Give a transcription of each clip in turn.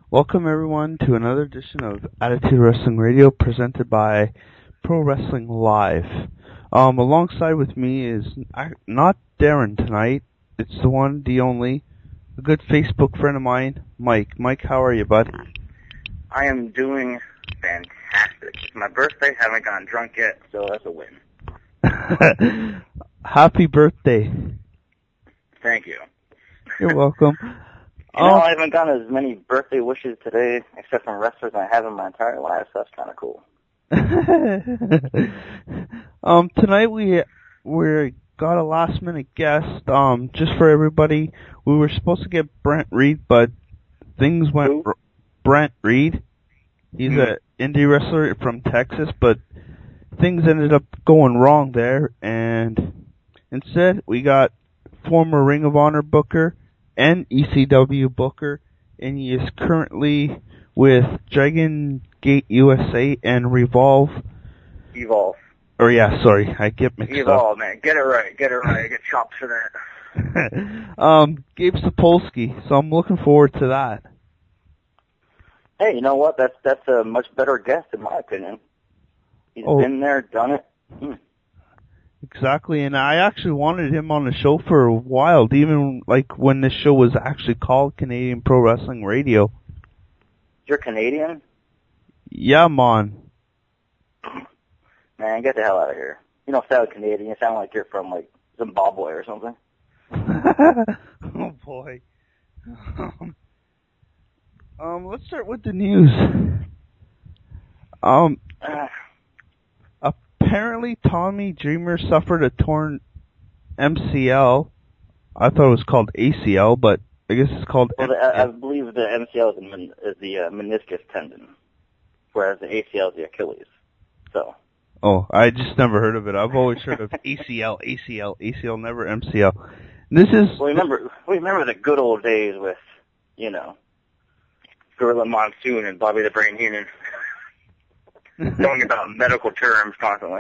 Welcome everyone to another edition of Attitude Wrestling Radio presented by Pro Wrestling Live. Alongside with me is not Darren tonight. It's the one, the only, a good Facebook friend of mine, Mike. Mike, how are you, bud? I am doing fantastic. It's my birthday, haven't gotten drunk yet, so that's a win. Happy birthday. Thank you. You're welcome. I haven't gotten as many birthday wishes today, except from wrestlers, I have in my entire life, so that's kind of cool. Tonight we got a last minute guest. Just for everybody, we were supposed to get Brent Reed, but things went. Brent Reed. He's an indie wrestler from Texas, but things ended up going wrong there, and instead we got former Ring of Honor booker and ECW booker, and he is currently with Dragon Gate USA and Evolve. Or yeah, sorry, I get mixed up. Evolve, man. Get it right. I get chopped for that. Gabe Sapolsky, so I'm looking forward to that. Hey, you know what? That's a much better guest in my opinion. He's been there, done it. Exactly, and I actually wanted him on the show for a while, even like when the show was actually called Canadian Pro Wrestling Radio. You're Canadian? Yeah, man. Man, get the hell out of here. You don't sound Canadian. You sound like you're from, like, Zimbabwe or something. Oh, boy. Let's start with the news. Apparently, Tommy Dreamer suffered a torn MCL. I thought it was called ACL, but I guess it's called. Well, I believe the MCL is the meniscus tendon, whereas the ACL is the Achilles. So. Oh, I just never heard of it. I've always heard of ACL, never MCL. This is. Well, remember the good old days with, Gorilla Monsoon and Bobby the Brain Heenan. Talking about medical terms constantly.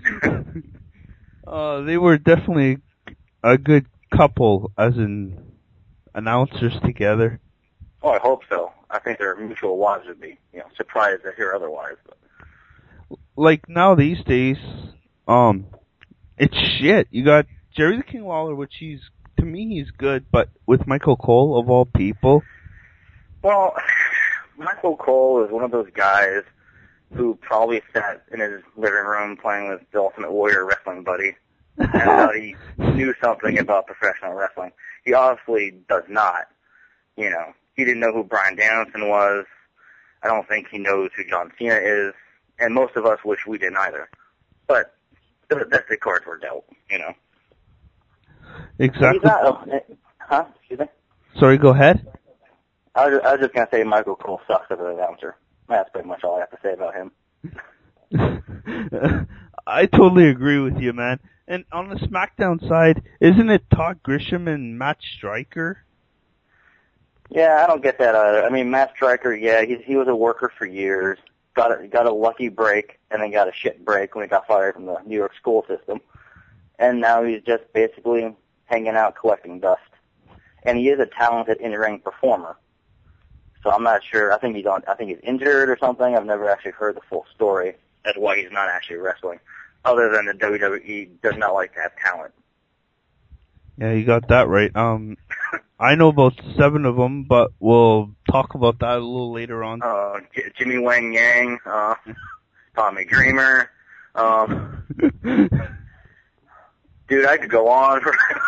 They were definitely a good couple, as in announcers together. Oh, I hope so. I think their mutual wives would be, surprised to hear otherwise. But. Like now these days, it's shit. You got Jerry the King Lawler, which to me he's good, but with Michael Cole of all people. Well, Michael Cole is one of those guys who probably sat in his living room playing with the Ultimate Warrior wrestling buddy and thought he knew something about professional wrestling. He obviously does not. He didn't know who Bryan Danielson was. I don't think he knows who John Cena is, and most of us wish we didn't either. But that's the cards we're dealt, Exactly. Excuse me? Sorry, go ahead. I was just going to say Michael Cole sucks as an announcer. That's pretty much all I have to say about him. I totally agree with you, man. And on the SmackDown side, isn't it Todd Grisham and Matt Striker? Yeah, I don't get that either. I mean, Matt Striker, yeah, he was a worker for years, got a lucky break, and then got a shit break when he got fired from the New York school system. And now he's just basically hanging out collecting dust. And he is a talented in-ring performer. So I'm not sure. I think he's injured or something. I've never actually heard the full story as to why he's not actually wrestling, other than the WWE does not like to have talent. Yeah, you got that right. I know about 7 of them, but we'll talk about that a little later on. Jimmy Wang Yang, Tommy Dreamer. Dude, I could go on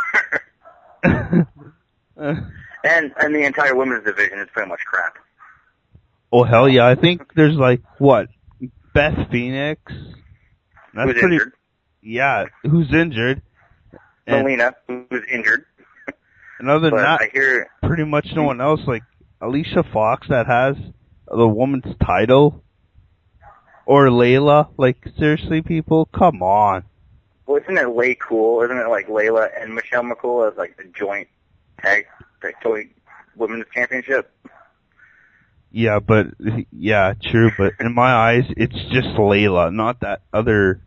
forever. And the entire women's division is pretty much crap. Oh, hell yeah. I think there's Beth Phoenix. Who's injured. Yeah, who's injured. Melina, who's injured. And other than that, pretty much no one else. Like Alicia Fox that has the woman's title. Or Layla. Like, seriously, people? Come on. Well, isn't it Lay Cool? Isn't it like Layla and Michelle McCool as the joint tag women's championship? Yeah, true, but in my eyes, it's just Layla, not that other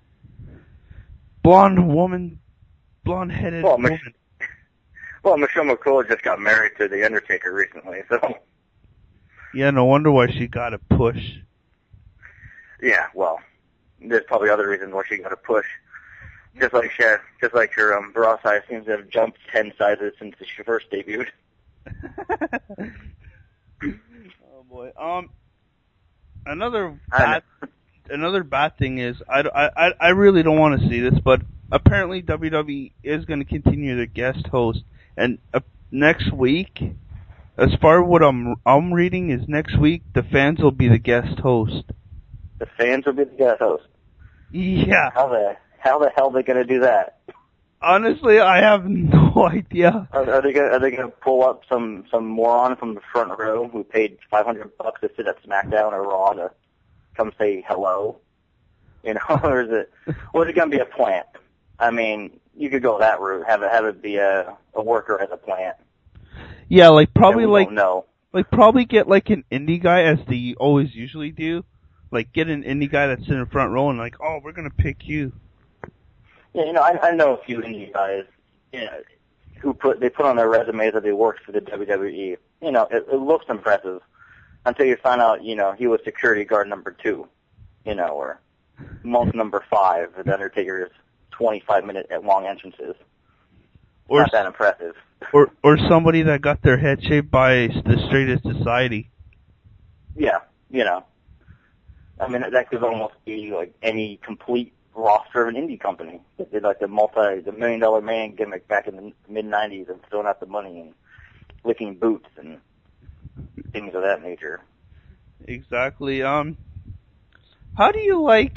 blonde-headed woman. Well, Michelle McCool just got married to The Undertaker recently, so... Yeah, no wonder why she got a push. Yeah, well, there's probably other reasons why she got a push. Just like her bra size seems to have jumped 10 sizes since she first debuted. Oh boy. Another bad thing is I really don't want to see this, but apparently WWE is going to continue their guest host, and next week, as far as what I'm reading, is next week the fans will be the guest host. The fans will be the guest host. Yeah. How the hell are they going to do that? Honestly, I have no idea. Are they going to pull up some moron from the front row who paid $500 to sit at SmackDown or Raw to come say hello? You know, or is it going to be a plant? I mean, you could go that route, have it be a worker as a plant. Yeah, like probably probably get like an indie guy as they always usually do. Like get an indie guy that's in the front row and like, oh, we're gonna pick you. Yeah, you know, I know a few indie guys, you know, who put on their resumes that they worked for the WWE. You know, it looks impressive until you find out, you know, he was security guard number 2, you know, or month number 5 at the Undertaker's 25-minute long entrances. Or not that impressive. Or somebody that got their head shaved by the Straightest Society. Yeah, you know. I mean, that could almost be like any complete roster of an indie company. They did like the $1 million man gimmick back in the mid-90s and throwing out the money and licking boots and things of that nature. Exactly. How do you like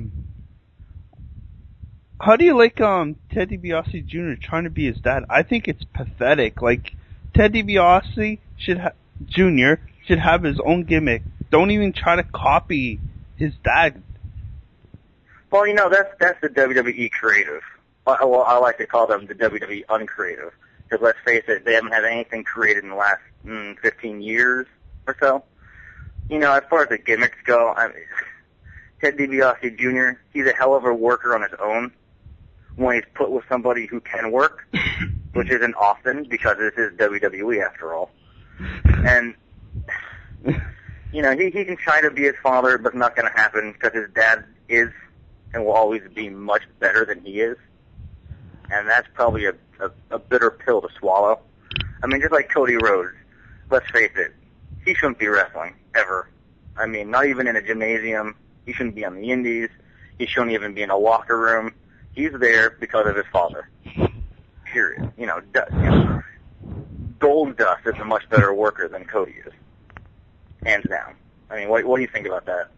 Ted DiBiase Jr. trying to be his dad? I think it's pathetic. Like, Ted DiBiase Jr. should have his own gimmick. Don't even try to copy his dad. Well, you know, that's the WWE creative. Well, I like to call them the WWE uncreative. Because let's face it, they haven't had anything created in the last 15 years or so. You know, as far as the gimmicks go, I mean, Ted DiBiase Jr., he's a hell of a worker on his own when he's put with somebody who can work, which isn't often because this is WWE after all. And, you know, he can try to be his father, but it's not going to happen because his dad is and will always be much better than he is. And that's probably a bitter pill to swallow. I mean, just like Cody Rhodes, let's face it, he shouldn't be wrestling, ever. I mean, not even in a gymnasium. He shouldn't be on the indies. He shouldn't even be in a locker room. He's there because of his father. Period. You know, Gold Dust is a much better worker than Cody is. Hands down. I mean, what do you think about that?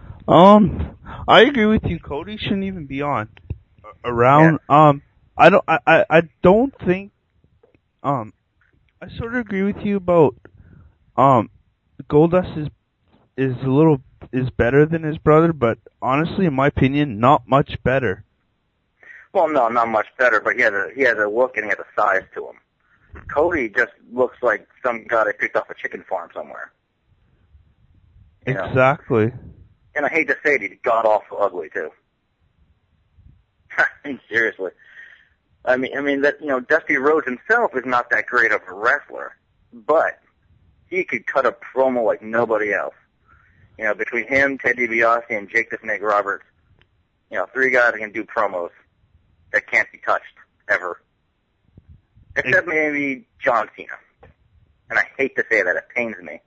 I agree with you. Cody shouldn't even be on around. Yeah. I don't think. I sort of agree with you about. Goldust is better than his brother, but honestly, in my opinion, not much better. Well, no, not much better, but he has a look and he has a size to him. Cody just looks like some guy that picked off a chicken farm somewhere. You know? Exactly. And I hate to say it, he's god-awful ugly, too. I mean, seriously. I mean that, you know, Dusty Rhodes himself is not that great of a wrestler, but he could cut a promo like nobody else. You know, between him, Ted DiBiase, and Jake the Snake Roberts, you know, 3 guys that can do promos that can't be touched, ever. Except maybe John Cena. And I hate to say that, it pains me.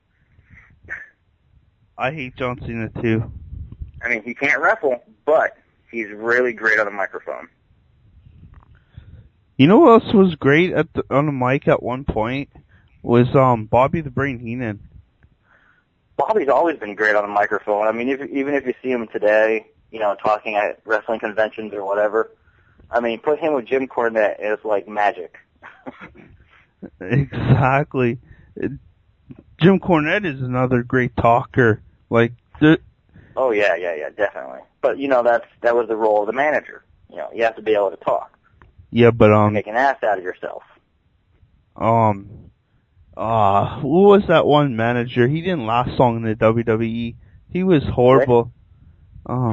I hate John Cena, too. I mean, he can't wrestle, but he's really great on the microphone. You know what else was great on the mic at one point? Was Bobby the Brain Heenan. Bobby's always been great on the microphone. I mean, even if you see him today, you know, talking at wrestling conventions or whatever, I mean, put him with Jim Cornette, it's like magic. Exactly. Jim Cornette is another great talker. Like, oh yeah, definitely. But you know, that was the role of the manager. You know, you have to be able to talk. Yeah, but make an ass out of yourself. Who was that one manager? He didn't last long in the WWE. He was horrible. Or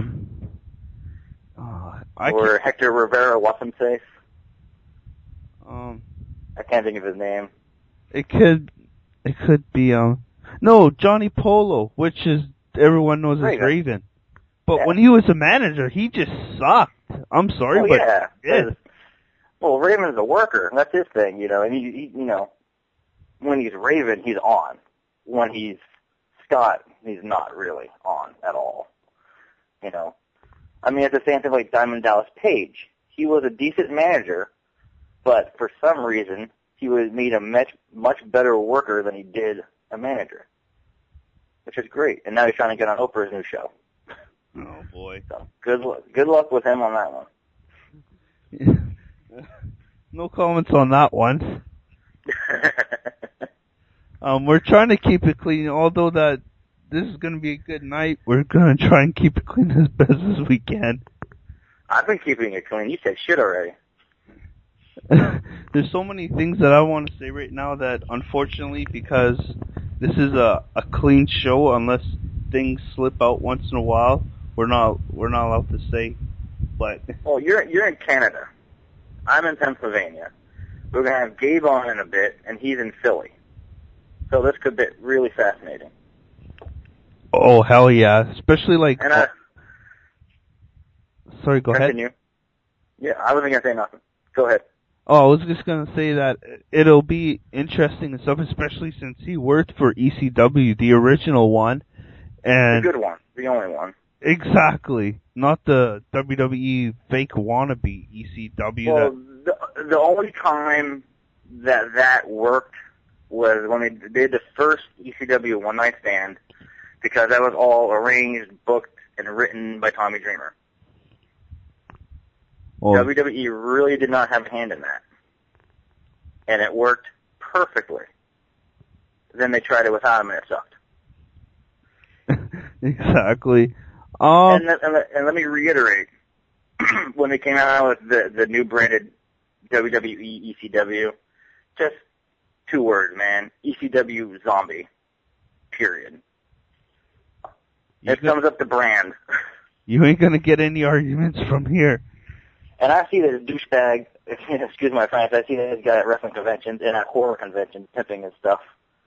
Hector Rivera, what's him safe? I can't think of his name. It could be No, Johnny Polo, which is everyone knows as Raven. But when he was a manager, he just sucked. I'm sorry, but yeah. Well, Raven's a worker. That's his thing, you know. And he you know, when he's Raven, he's on. When he's Scott, he's not really on at all. You know, I mean, it's the same thing like Diamond Dallas Page. He was a decent manager, but for some reason, he was made a much better worker than he did a manager, which is great. And now he's trying to get on Oprah's new show. Oh boy! So good luck with him on that one. No comments on that one. We're trying to keep it clean, although that this is going to be a good night. We're going to try and keep it clean as best as we can. I've been keeping it clean. You said shit already. There's so many things that I want to say right now that, unfortunately, because this is a clean show, unless things slip out once in a while, we're not allowed to say. But well, you're in Canada. I'm in Pennsylvania. We're gonna have Gabe on in a bit, and he's in Philly. So this could be really fascinating. Oh hell yeah! Especially like. And sorry, go continue. ahead. Yeah, I wasn't gonna say nothing. Go ahead. Oh, I was just gonna say that it'll be interesting and stuff, especially since he worked for ECW, the original one, and the good one, the only one. Exactly, not the WWE fake wannabe ECW. Well, the only time that worked was when they did the first ECW One Night Stand, because that was all arranged, booked, and written by Tommy Dreamer. Well, WWE really did not have a hand in that. And it worked perfectly. Then they tried it without him and it sucked. Exactly. And let me reiterate, when they came out with the new branded WWE ECW, just 2 words, man. ECW zombie. Period. It sums up the brand. You ain't gonna get any arguments from here. And I see this douchebag, excuse my French, I see this guy at wrestling conventions and at horror conventions pimping and stuff.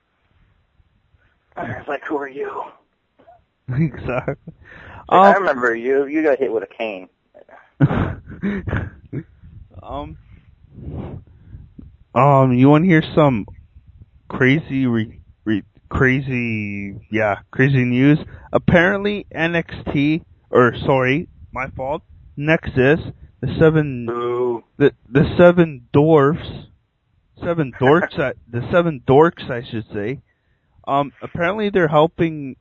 It's like, who are you? Exactly. I remember you. You got hit with a cane. You want to hear some crazy crazy news? Apparently NXT, my fault, Nexus, the seven dorks, I should say. Apparently they're helping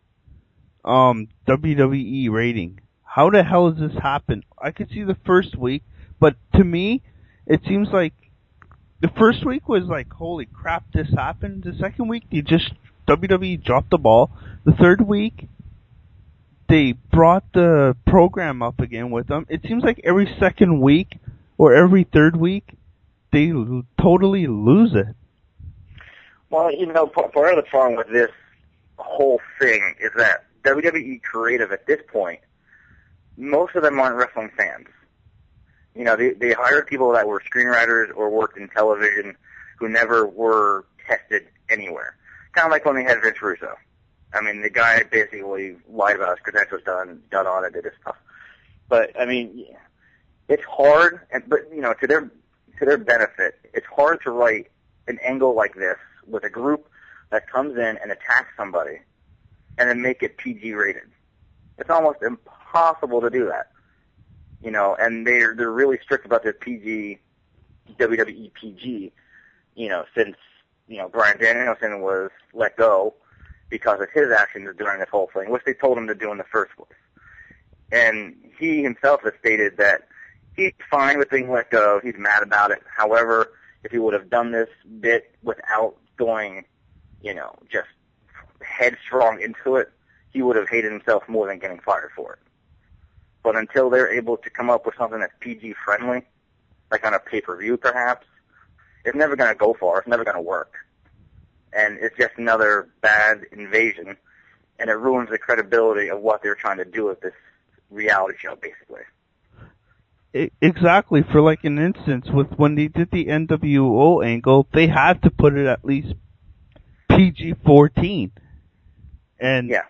WWE rating. How the hell has this happened? I could see the first week, but to me, it seems like the first week was like, holy crap, this happened. The second week, WWE dropped the ball. The third week, they brought the program up again with them. It seems like every second week or every third week, they totally lose it. Well, part of the problem with this whole thing is that WWE creative at this point, most of them aren't wrestling fans. They hired people that were screenwriters or worked in television who never were tested anywhere. Kind of like when they had Vince Russo. I mean, the guy basically lied about his credentials, done audited his stuff. But I mean, it's hard, but to their benefit, it's hard to write an angle like this with a group that comes in and attacks somebody and then make it PG rated. It's almost impossible to do that. And they're really strict about their PG, WWE PG, since, Bryan Danielson was let go because of his actions during this whole thing, which they told him to do in the first place. And he himself has stated that he's fine with being let go. He's mad about it. However, if he would have done this bit without going, just headstrong into it, he would have hated himself more than getting fired for it. But until they're able to come up with something that's PG-friendly, like on a pay-per-view perhaps, it's never going to go far. It's never going to work. And it's just another bad invasion, and it ruins the credibility of what they're trying to do with this reality show, basically. Exactly. For like an instance, with when they did the NWO angle, they had to put it at least PG-14. And yeah.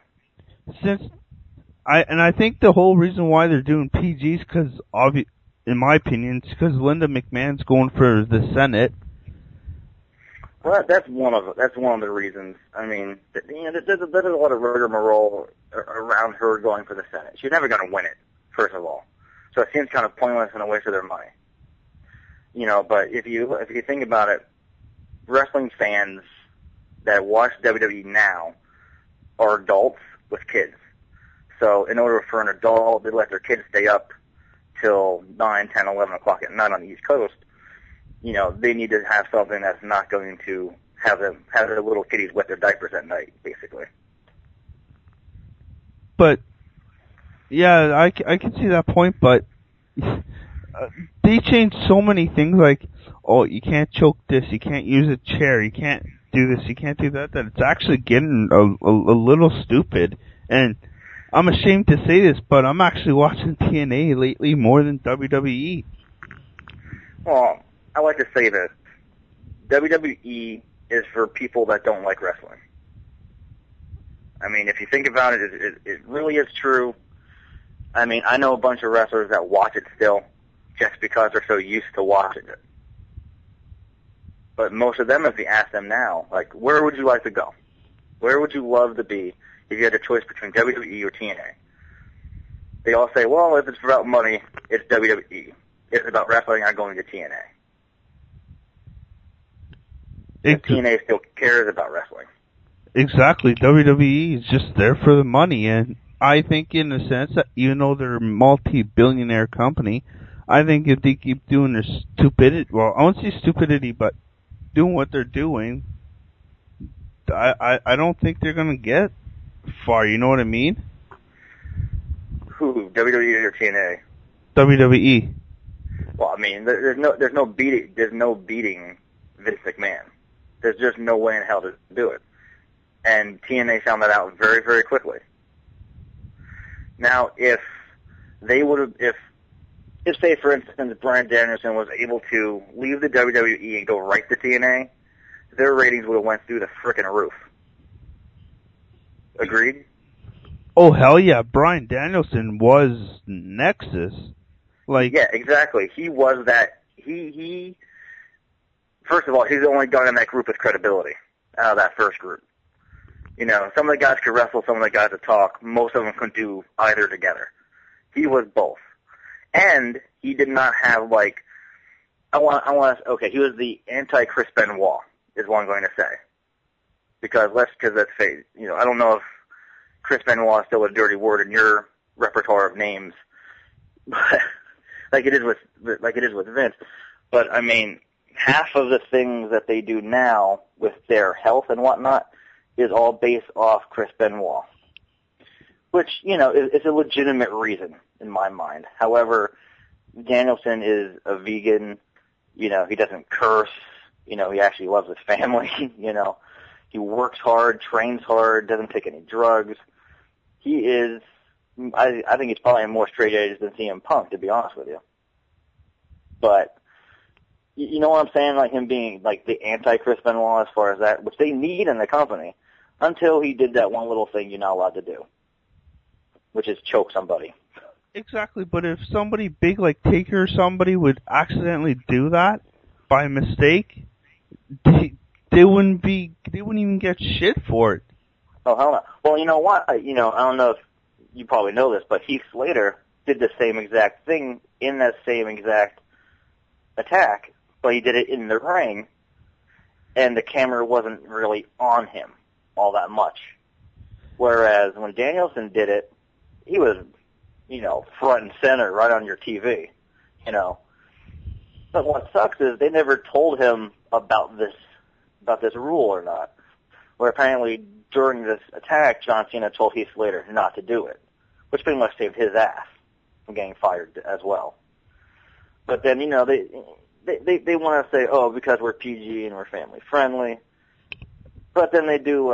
I think the whole reason why they're doing PGs, because in my opinion, it's because Linda McMahon's going for the Senate. Well, that's one of the reasons. I mean, there's a lot of rigmarole around her going for the Senate. She's never going to win it, first of all. So it seems kind of pointless and a waste of their money. But if you think about it, wrestling fans that watch WWE now are adults with kids. So in order for an adult to let their kids stay up till 9, 10, 11 o'clock at night on the East Coast, they need to have something that's not going to have their little kiddies wet their diapers at night, basically. But, yeah, I can see that point, but they changed so many things, like, oh, you can't choke this, you can't use a chair, you can't do this, you can't do that, that it's actually getting a little stupid. And I'm ashamed to say this, but I'm actually watching TNA lately more than WWE. Well, I like to say this. WWE is for people that don't like wrestling. I mean, if you think about it, it really is true. I mean, I know a bunch of wrestlers that watch it still just because they're so used to watching it. But most of them, if you ask them now, like, where would you like to go? Where would you love to be if you had a choice between WWE or TNA? They all say, well, if it's about money, it's WWE. If it's about wrestling, I'm going to TNA. TNA still cares about wrestling. Exactly. WWE is just there for the money, and I think in a sense that even though they're a multi-billionaire company, I think if they keep doing their stupidity, well, I won't say stupidity, but doing what they're doing, I don't think they're going to get far, you know what I mean? Who, WWE or TNA? WWE. Well, I mean, there's no beating Vince McMahon. There's just no way in hell to do it. And TNA found that out very, very quickly. Now, if say, for instance, Bryan Danielson was able to leave the WWE and go right to TNA, their ratings would have went through the frickin' roof. Agreed? Oh, hell yeah. Bryan Danielson was Nexus. Yeah, exactly. He was that. He first of all, he's the only guy in that group with credibility out of that first group. Some of the guys could wrestle, some of the guys could talk. Most of them couldn't do either together. He was both. And he did not have, he was the anti-Chris Benoit, is what I'm going to say. Because let's face, I don't know if Chris Benoit is still a dirty word in your repertoire of names, but like it is with Vince. But I mean, half of the things that they do now with their health and whatnot is all based off Chris Benoit, which is a legitimate reason in my mind. However, Danielson is a vegan. He doesn't curse. He actually loves his family. He works hard, trains hard, doesn't take any drugs. He is, I think he's probably in more straight edge than CM Punk, to be honest with you. But, you know what I'm saying? Like him being like the anti-Chris Benoit as far as that, which they need in the company, until he did that one little thing you're not allowed to do, which is choke somebody. Exactly, but if somebody big like Taker or somebody would accidentally do that by mistake, they wouldn't even get shit for it. Oh, hell no. Well, you know what? I don't know if you probably know this, but Heath Slater did the same exact thing in that same exact attack, but he did it in the ring, and the camera wasn't really on him all that much. Whereas when Danielson did it, he was, front and center right on your TV, But what sucks is they never told him about this rule or not. Where apparently during this attack, John Cena told Heath Slater not to do it, which pretty much saved his ass from getting fired as well. But then, they want to say, oh, because we're PG and we're family friendly. But then they do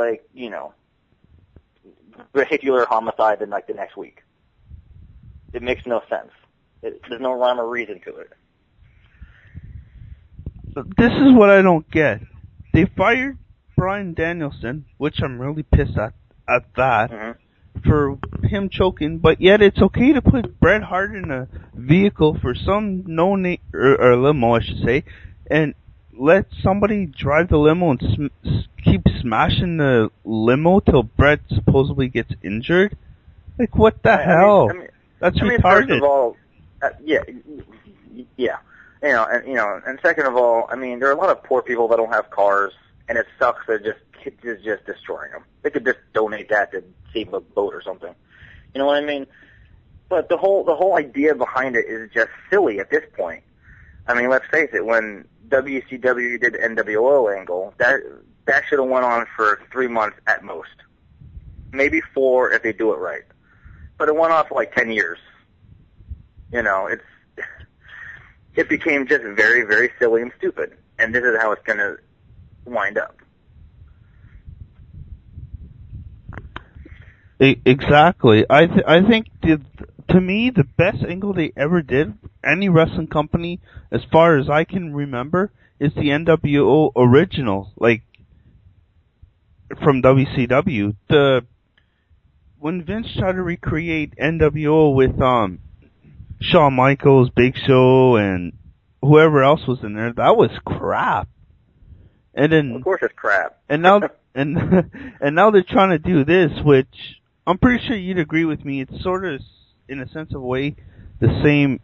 vehicular homicide in the next week. It makes no sense. There's no rhyme or reason to it. This is what I don't get. They fired Bryan Danielson, which I'm really pissed at that, for him choking, but yet it's okay to put Bret Hart in a vehicle for some or limo, I should say, and let somebody drive the limo and keep smashing the limo till Bret supposedly gets injured. Like, what the hell? That's retarded. First of all, yeah. And second of all, there are a lot of poor people that don't have cars, and it sucks that it's just destroying them. They could just donate that to save a boat or something. You know what I mean? But the whole idea behind it is just silly at this point. Let's face it, when WCW did the NWO angle, that should have went on for 3 months at most. Maybe 4 if they do it right. But it went on for like 10 years. It became just very, very silly and stupid. And this is how it's going to wind up. Exactly. I think to me the best angle they ever did, any wrestling company, as far as I can remember, is the NWO original, like from WCW. When Vince tried to recreate NWO with Shawn Michaels, Big Show, and whoever else was in there, that was crap. And then, of course, it's crap. And now and now they're trying to do this, which I'm pretty sure you'd agree with me. It's sort of, in a sense of a way, the same,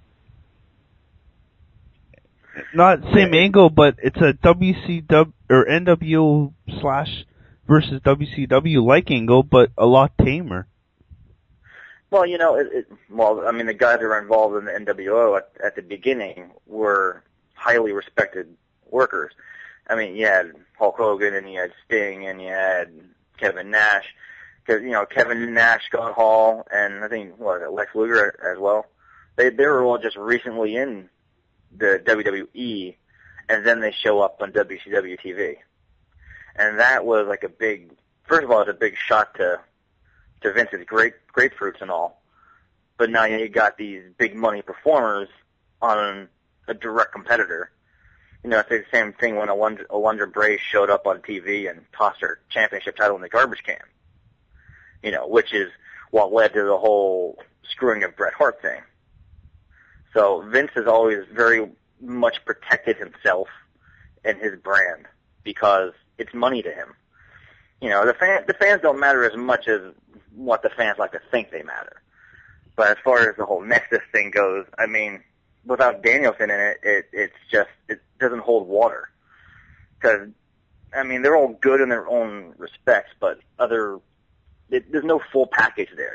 not same angle, but it's a WCW or NWO versus WCW like angle, but a lot tamer. Well, the guys that were involved in the NWO at the beginning were highly respected workers. You had Hulk Hogan, and you had Sting, and you had Kevin Nash. Because, Kevin Nash, Scott Hall, and I think, Lex Luger as well. They were all just recently in the WWE, and then they show up on WCW TV. And that was like first of all, it's a big shot to Vince's grapefruits and all. But now you got these big money performers on a direct competitor. It's the same thing when Alundra Bray showed up on TV and tossed her championship title in the garbage can. Which is what led to the whole screwing of Bret Hart thing. So Vince has always very much protected himself and his brand because it's money to him. The fans don't matter as much as what the fans like to think they matter. But as far as the whole Nexus thing goes, without Danielson in it doesn't hold water. Because, they're all good in their own respects, but there's no full package there,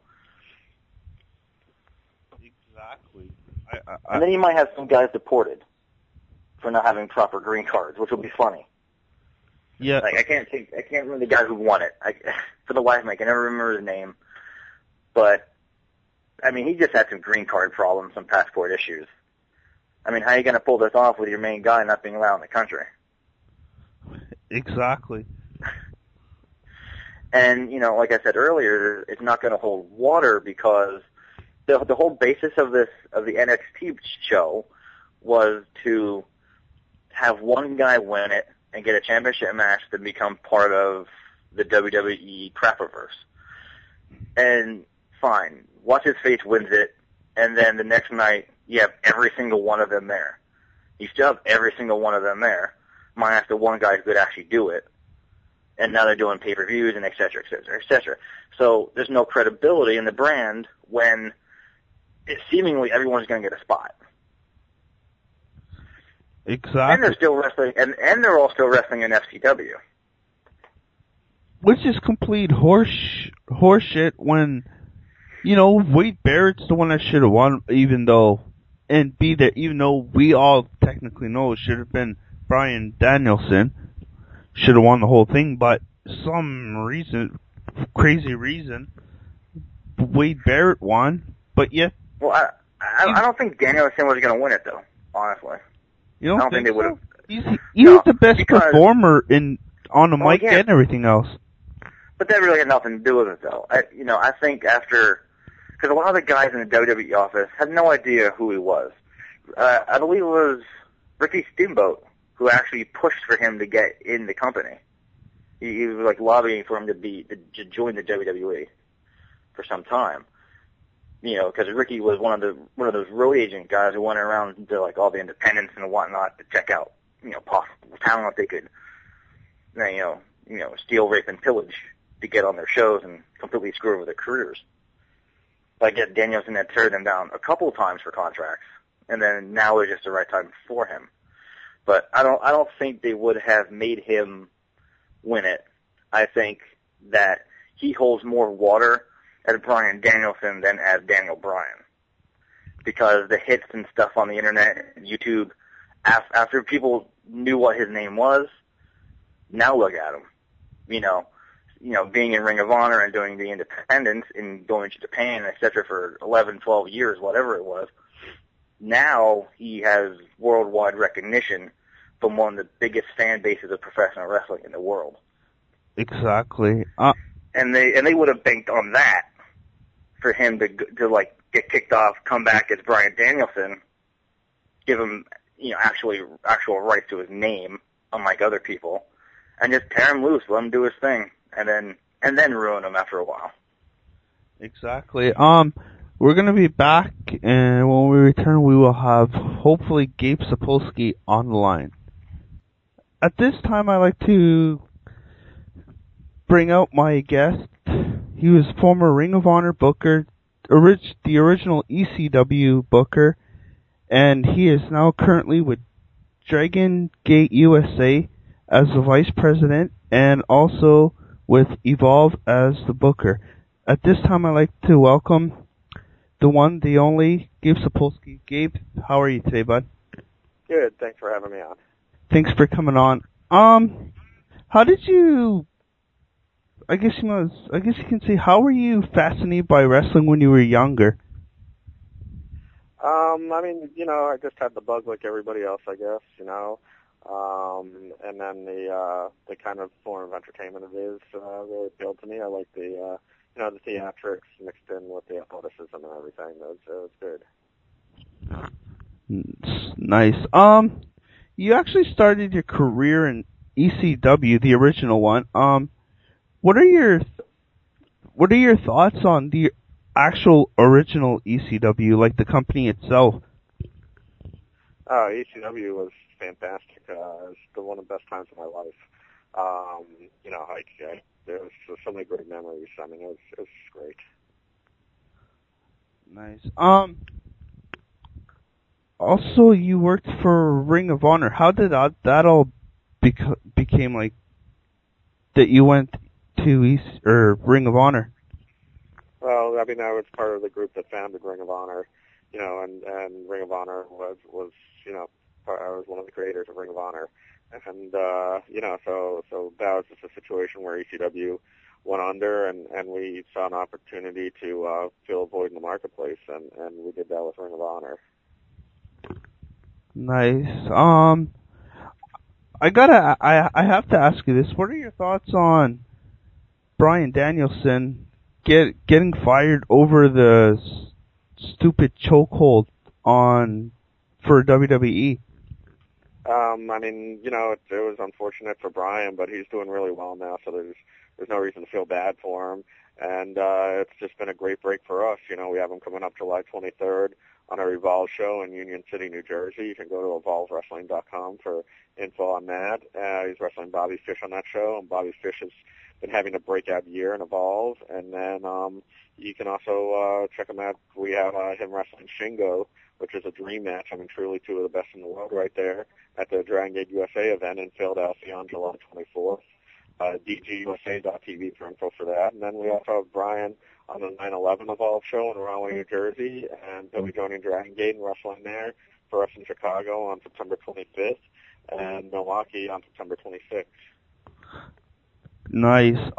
Exactly. And then you might have some guys deported for not having proper green cards, which will be funny. Yeah. I can't remember the guy who won it. For the life of me, I can never remember his name. But, he just had some green card problems, some passport issues. How are you going to pull this off with your main guy not being allowed in the country? Exactly. And, like I said earlier, it's not going to hold water because the whole basis of the NXT show was to have one guy win it and get a championship match to become part of the WWE Crapperverse. And fine, What's-His-Face wins it, and then the next night you have every single one of them there. You still have every single one of them there, minus the one guy who could actually do it. And now they're doing pay-per-views and et cetera, et cetera, et cetera. So there's no credibility in the brand when seemingly everyone's going to get a spot. Exactly. And they're still wrestling, and they're all still wrestling in FCW. Which is complete horseshit when, Wade Barrett's the one that should have won, even though we all technically know it should have been Bryan Danielson. Should have won the whole thing, but crazy reason, Wade Barrett won, but yet... Well, I don't think Danielson was going to win it, though, honestly. You don't I don't think they would have... He was the best performer on the mic and everything else. But that really had nothing to do with it, though. I think after... Because a lot of the guys in the WWE office had no idea who he was. I believe it was Ricky Steamboat who actually pushed for him to get in the company. He was like lobbying for him to join the WWE for some time. You know, because Ricky was one of those road agent guys who went around to like all the independents and whatnot to check out, you know, possible talent they could, you know, steal, rape, and pillage to get on their shows and completely screw over their careers. Like Danielson had turned them down a couple of times for contracts, and then now is just the right time for him. But I don't think they would have made him win it. I think that he holds more water as Bryan Danielson than as Daniel Bryan, because the hits and stuff on the internet and YouTube, after people knew what his name was, now look at him. You know, being in Ring of Honor and doing the independents and going to Japan, etc. for 11, 12 years, whatever it was. Now he has worldwide recognition from one of the biggest fan bases of professional wrestling in the world. Exactly. And they would have banked on that for him to like get kicked off, come back as Bryan Danielson, give him, you know, actual rights to his name, unlike other people, and just tear him loose, let him do his thing, and then ruin him after a while. Exactly. We're gonna be back, and when we return, we will have hopefully Gabe Sapolsky on the line. At this time, I like to bring out my guest. He was former Ring of Honor booker, the original ECW booker, and he is now currently with Dragon Gate USA as the vice president, and also with Evolve as the booker. At this time, I'd like to welcome the one, the only, Gabe Sapolsky. Gabe, how are you today, bud? Good, thanks for having me on. Thanks for coming on. How did you, I guess you can say, how were you fascinated by wrestling when you were younger? I mean, you know, I just had the bug like everybody else, I guess, you know. And then the kind of form of entertainment it is really appealed to me. I like the, you know, the theatrics mixed in with the athleticism and everything. It was good. Nice. You actually started your career in ECW, the original one. What are your thoughts on the actual original ECW, like the company itself? ECW was fantastic. It was one of the best times of my life. You know, there was so many great memories. I mean, it was great. Nice. Also, you worked for Ring of Honor. How did that all became like that you went to Ring of Honor? Well, I mean, I was part of the group that founded Ring of Honor, you know, and Ring of Honor was you know, I was one of the creators of Ring of Honor, and you know, so that was just a situation where ECW went under, and we saw an opportunity to fill a void in the marketplace, and we did that with Ring of Honor. Nice. I have to ask you this. What are your thoughts on Bryan Danielson getting fired over the stupid chokehold for WWE? I mean, you know, it was unfortunate for Bryan, but he's doing really well now, so there's no reason to feel bad for him. And it's just been a great break for us. You know, we have him coming up July 23rd on our Evolve show in Union City, New Jersey. You can go to evolvewrestling.com for info on that. He's wrestling Bobby Fish on that show, and Bobby Fish has been having a breakout year in Evolve. And then you can also check him out. We have him wrestling Shingo, which is a dream match. I mean, truly two of the best in the world right there at the Dragon Gate USA event in Philadelphia on July 24th. DGUSA.tv for info for that. And then we also have Bryan on the 9/11 Evolve show in Rahway, New Jersey, and he'll be joining Dragon Gate and wrestling there for us in Chicago on September 25th and Milwaukee on September 26th. Nice.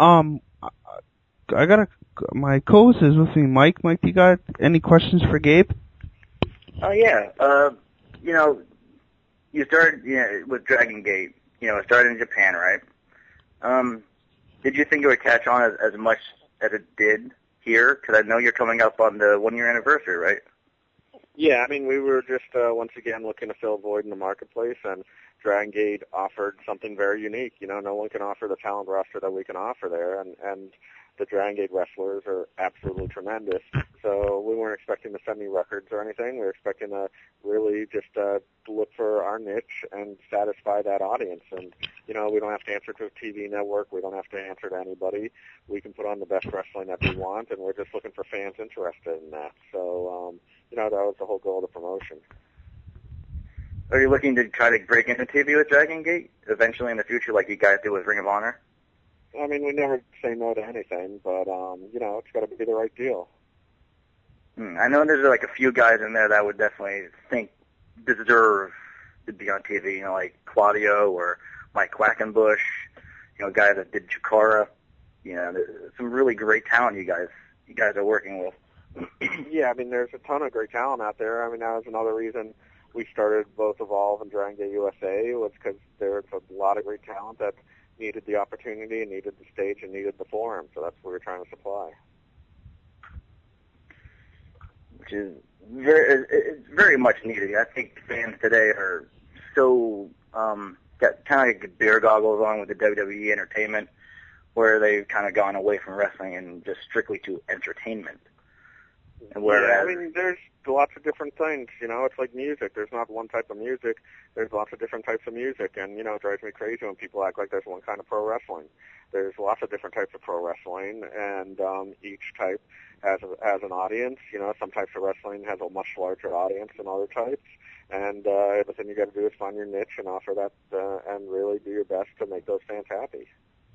My co-host is with me, Mike. Mike, you got any questions for Gabe? Oh yeah. You know, you started with Dragon Gate. You know, it started in Japan, right? Did you think it would catch on as much as it did here? Because I know you're coming up on the 1-year anniversary, right? Yeah, I mean, we were just once again looking to fill a void in the marketplace, and Dragon Gate offered something very unique. You know, no one can offer the talent roster that we can offer there, and the Dragon Gate wrestlers are absolutely tremendous. So we weren't expecting to send any records or anything. We were expecting to really just look for our niche and satisfy that audience. And, you know, we don't have to answer to a TV network. We don't have to answer to anybody. We can put on the best wrestling that we want, and we're just looking for fans interested in that. So, you know, that was the whole goal of the promotion. Are you looking to try to break into TV with Dragon Gate eventually in the future, like you guys did with Ring of Honor? I mean, we never say no to anything, but, you know, it's got to be the right deal. I know there's like a few guys in there that would definitely think deserve to be on TV, you know, like Claudio or Mike Quackenbush, you know, a guy that did Chikara. You know, there's some really great talent you guys are working with. Yeah, I mean, there's a ton of great talent out there. I mean, that was another reason we started both Evolve and Dragon Gate USA, was because there was a lot of great talent that needed the opportunity and needed the stage and needed the forum. So that's what we were trying to supply. Which is very much needed. I think fans today are so got kind of like beer goggles on with the WWE entertainment, where they've kind of gone away from wrestling and just strictly to entertainment. And whereas, yeah, I mean, there's lots of different things. You know, it's like music. There's not one type of music. There's lots of different types of music, and you know, it drives me crazy when people act like there's one kind of pro wrestling. There's lots of different types of pro wrestling, and each type has an audience. You know, some types of wrestling has a much larger audience than other types, and the thing you got to do is find your niche and offer that, and really do your best to make those fans happy.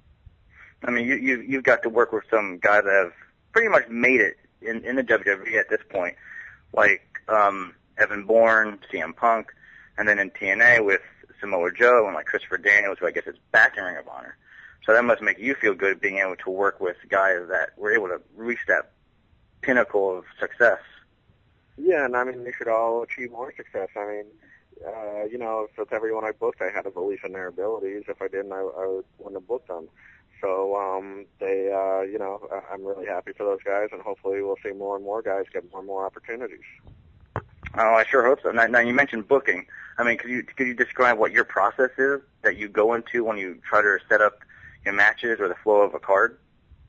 I mean, you've got to work with some guys that have pretty much made it in the WWE at this point, like Evan Bourne, CM Punk, and then in TNA with Samoa Joe and like Christopher Daniels, who I guess is back in Ring of Honor. So that must make you feel good being able to work with guys that were able to reach that pinnacle of success. Yeah, and I mean, they should all achieve more success. I mean, you know, if with everyone I booked, I had a belief in their abilities. If I didn't, I wouldn't have booked them. So, you know, I'm really happy for those guys, and hopefully we'll see more and more guys get more and more opportunities. Oh, I sure hope so. Now you mentioned booking. I mean, could you describe what your process is that you go into when you try to set up your matches or the flow of a card?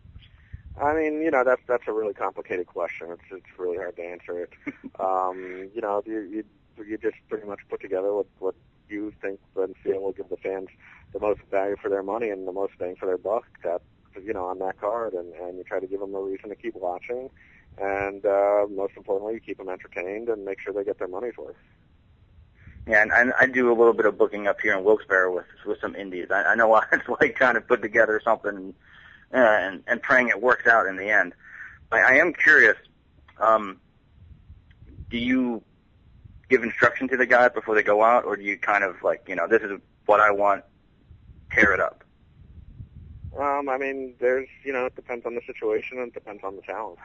I mean, you know, that's a really complicated question. It's really hard to answer it. You know, you just pretty much put together what you think and feel will give the fans the most value for their money and the most bang for their buck, that, you know, on that card, and you try to give them a reason to keep watching, and most importantly, you keep them entertained and make sure they get their money's worth. Yeah, and I do a little bit of booking up here in Wilkes-Barre with some indies. I know what it's like trying to put together something and praying it works out in the end. I am curious, do you give instruction to the guys before they go out, or do you kind of like, you know, this is what I want, tear it up? I mean, there's, you know, it depends on the situation and it depends on the talent.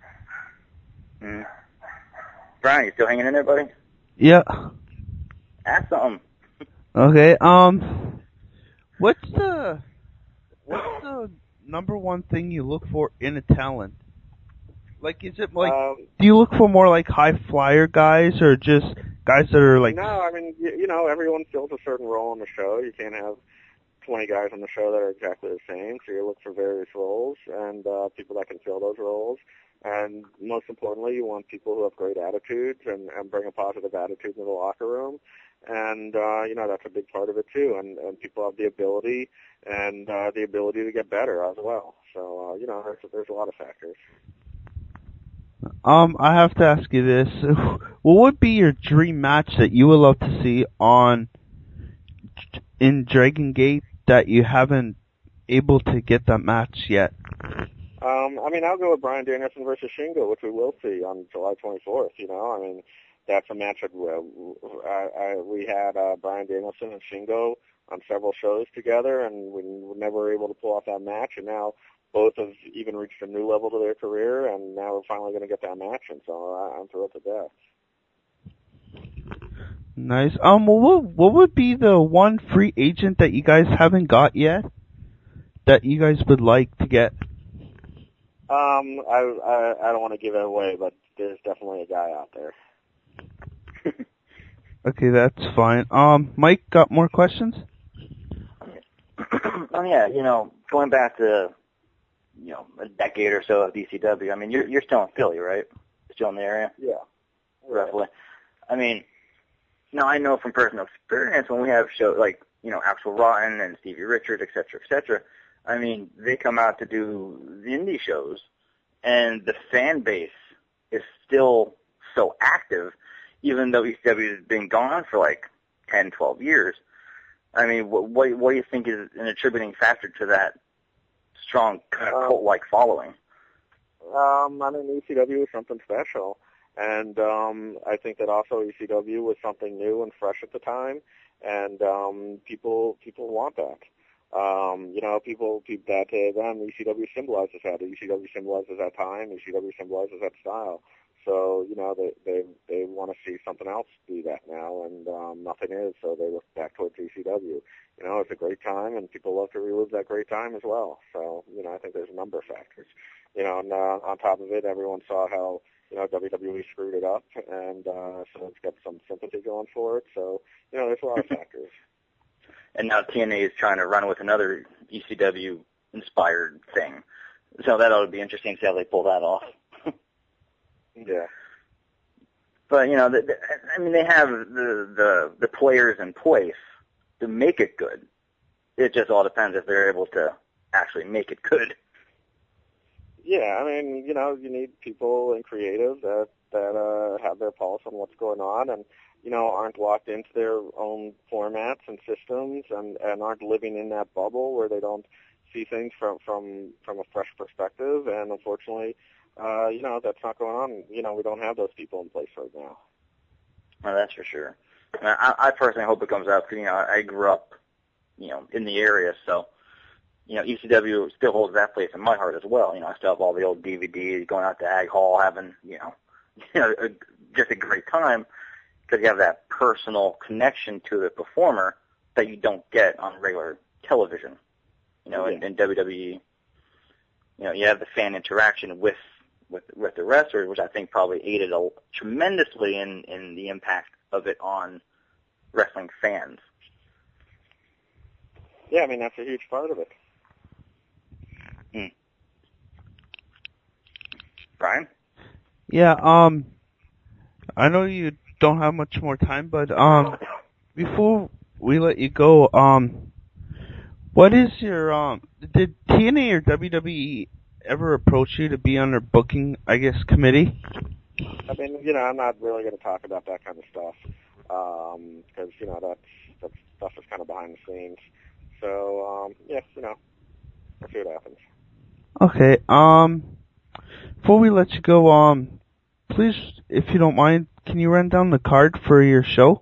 Brian, you still hanging in there, buddy? Yeah. Ask something. Okay, what's the number one thing you look for in a talent? Like, is it like, do you look for more like high flyer guys, or just guys that are like... No, I mean, you know, everyone fills a certain role on the show. You can't have 20 guys on the show that are exactly the same, so you look for various roles and people that can fill those roles. And most importantly, you want people who have great attitudes and bring a positive attitude into the locker room. And, you know, that's a big part of it too. And people have the ability and the ability to get better as well. So, you know, there's a lot of factors. I have to ask you this. What would be your dream match that you would love to see in Dragon Gate that you haven't able to get that match yet? I mean, I'll go with Bryan Danielson versus Shingo, which we will see on July 24th, you know. I mean, that's a match that we had Bryan Danielson and Shingo on several shows together, and we were never able to pull off that match, and now both have even reached a new level to their career, and now we're finally going to get that match, and so I'm thrilled to death. Nice. What would be the one free agent that you guys haven't got yet that you guys would like to get? I don't want to give it away, but there's definitely a guy out there. Okay, that's fine. Mike, got more questions? Oh yeah, going back to, a decade or so of DCW. I mean, you're still in Philly, right? Still in the area? Yeah. Roughly. I mean, now I know from personal experience when we have shows like, Axel Rotten and Stevie Richards, et cetera, I mean, they come out to do the indie shows, and the fan base is still so active, even though ECW has been gone for like 10, 12 years. I mean, what do you think is an attributing factor to that strong kind of cult-like following? I mean, ECW was something special, and I think that also ECW was something new and fresh at the time, and people want that. People that to them, ECW symbolizes that. ECW symbolizes that time. ECW symbolizes that style. So, they want to see something else do that now, and nothing is, so they look back towards ECW. It's a great time, and people love to relive that great time as well. So, I think there's a number of factors. And on top of it, everyone saw how, WWE screwed it up, and so it's got some sympathy going for it. So, there's a lot of factors. And now TNA is trying to run with another ECW-inspired thing. So that ought to be interesting to see how they pull that off. Yeah. But, they have the players in place to make it good. It just all depends if they're able to actually make it good. Yeah, I mean, you need people and creative that have their pulse on what's going on and, aren't locked into their own formats and systems and aren't living in that bubble where they don't see things from a fresh perspective. And unfortunately, that's not going on. We don't have those people in place right now. Well, that's for sure. I personally hope it comes out because, I grew up, in the area, so, ECW still holds that place in my heart as well. I still have all the old DVDs, going out to Ag Hall, having, just a great time because you have that personal connection to the performer that you don't get on regular television. In WWE, you have the fan interaction with the wrestlers, which I think probably aided tremendously in the impact of it on wrestling fans. Yeah, I mean, that's a huge part of it. Brian? Yeah, I know you don't have much more time, but before we let you go, what is your did TNA or WWE ever approach you to be on their booking, committee? I mean, I'm not really going to talk about that kind of stuff because that stuff is kind of behind the scenes. So we'll see what happens. Okay. Before we let you go, please, if you don't mind, can you run down the card for your show?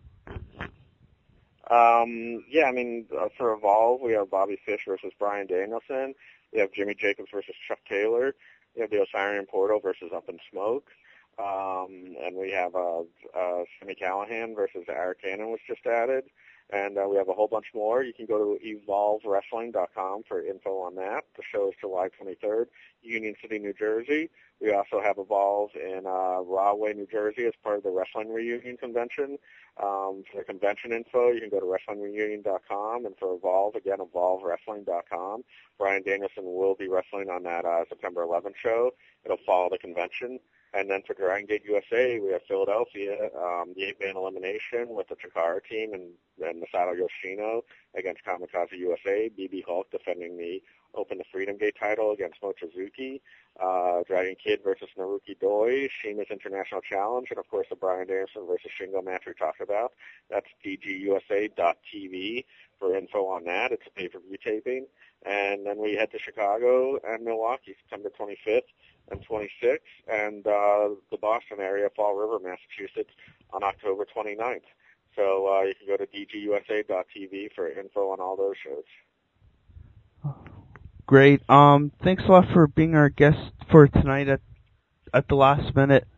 Yeah, I mean, for Evolve, we have Bobby Fish versus Bryan Danielson. We have Jimmy Jacobs versus Chuck Taylor. We have the Osirian Portal versus Up in Smoke. And we have Sami Callihan versus Eric Cannon was just added. And we have a whole bunch more. You can go to evolvewrestling.com for info on that. The show is July 23rd, Union City, New Jersey. We also have Evolve in Rahway, New Jersey as part of the Wrestling Reunion Convention. For the convention info, you can go to WrestlingReunion.com. And for Evolve, again, EvolveWrestling.com. Bryan Danielson will be wrestling on that September 11th show. It'll follow the convention. And then for Dragon Gate USA, we have Philadelphia, the 8-man elimination with the Chikara team and Masato Yoshino against Kamikaze USA. BB Hulk defending the Open the Freedom Gate title against Mochizuki. Dragon Kid versus Naruki Doi. Shima's International Challenge. And, of course, the Bryan Danielson versus Shingo match we talked about. That's DGUSA.tv for info on that. It's a pay-per-view taping. And then we head to Chicago and Milwaukee, September 25th. and 26th, and the Boston area, Fall River, Massachusetts, on October 29th. So you can go to dgusa.tv for info on all those shows. Great. Thanks a lot for being our guest for tonight at the last minute.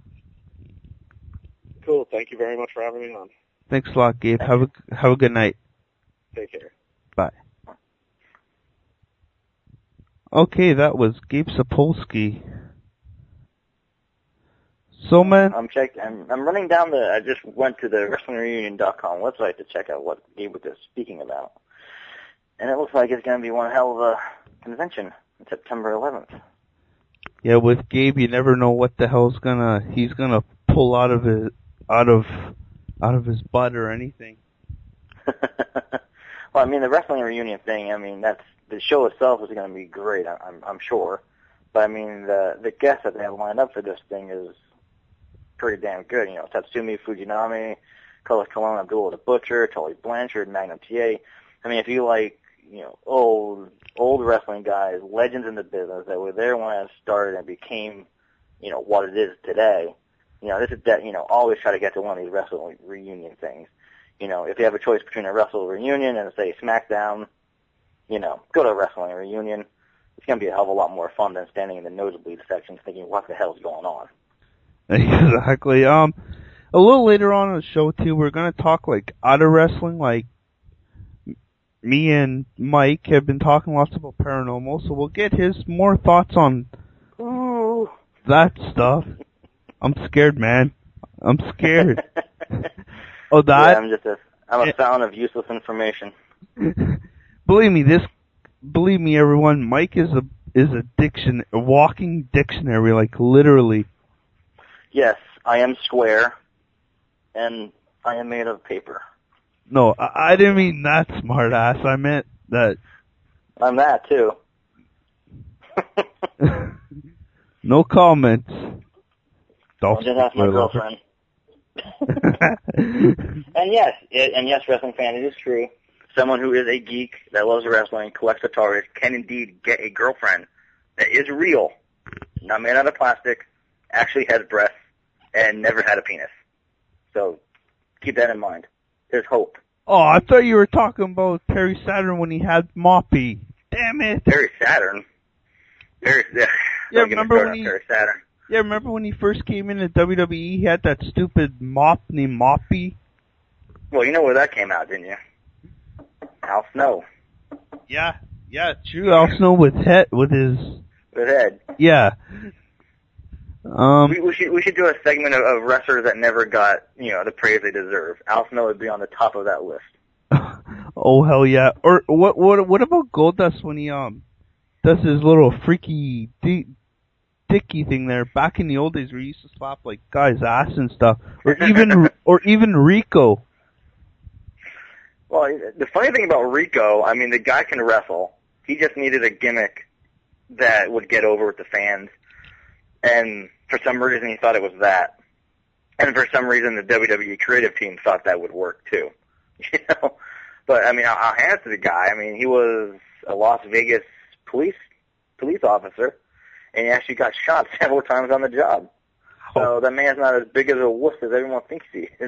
Cool. Thank you very much for having me on. Thanks a lot, Gabe. Have a good night. Take care. Bye. Okay, that was Gabe Sapolsky. So, man, I'm running down I just went to the WrestlingReunion.com website to check out what Gabe was speaking about. And it looks like it's going to be one hell of a convention on September 11th. Yeah, with Gabe, you never know what the hell's he's gonna pull out of his butt or anything. Well, I mean, the Wrestling Reunion thing, I mean, the show itself is going to be great, I'm sure. But I mean, the guests that they have lined up for this thing is pretty damn good. You know, Tatsumi Fujinami, Carlos Colon, Abdullah the Butcher, Tully Blanchard, Magnum TA. I mean, if you like, you know, old wrestling guys, legends in the business that were there when it started and became, you know, what it is today. You know, this is that. You know, always try to get to one of these Wrestling Reunion things. You know, if you have a choice between a Wrestle Reunion and, say, SmackDown, you know, go to a Wrestling Reunion. It's going to be a hell of a lot more fun than standing in the nosebleed section thinking, what the hell's going on? Exactly. A little later on in the show, too, we're going to talk, like, out of wrestling. Like, me and Mike have been talking lots about paranormal, so we'll get his more thoughts on that stuff. I'm scared, man. I'm scared. Oh, that? Yeah, I'm a fountain of useless information. Believe me, everyone. Mike is a walking dictionary, like literally. Yes, I am square, and I am made of paper. No, I didn't mean that, smartass. I meant that. I'm that too. No comments. I'll just ask my girlfriend. And yes, wrestling fan, it is true. Someone who is a geek that loves wrestling, collects guitars, can indeed get a girlfriend that is real, not made out of plastic, actually has breasts, and never had a penis. So keep that in mind. There's hope. Oh, I thought you were talking about Perry Saturn when he had Moppy. Damn it. Perry Saturn? Remember when Perry Saturn. Yeah, remember when he first came into WWE, he had that stupid mop named Moppy? Well, you know where that came out, didn't you? Al Snow. Yeah, true. Al Snow with head. Yeah. We should do a segment of wrestlers that never got, you know, the praise they deserve. Al Snow would be on the top of that list. Oh hell yeah! Or what about Goldust when he does his little freaky dicky thing there back in the old days where he used to slap like guys' ass and stuff, or even Rico. Well, the funny thing about Rico, I mean, the guy can wrestle. He just needed a gimmick that would get over with the fans. And for some reason, he thought it was that. And for some reason, the WWE creative team thought that would work, too. You know? But, I mean, I'll hand it to the guy. I mean, he was a Las Vegas police officer, and he actually got shot several times on the job. So that man's not as big as a wuss as everyone thinks he is.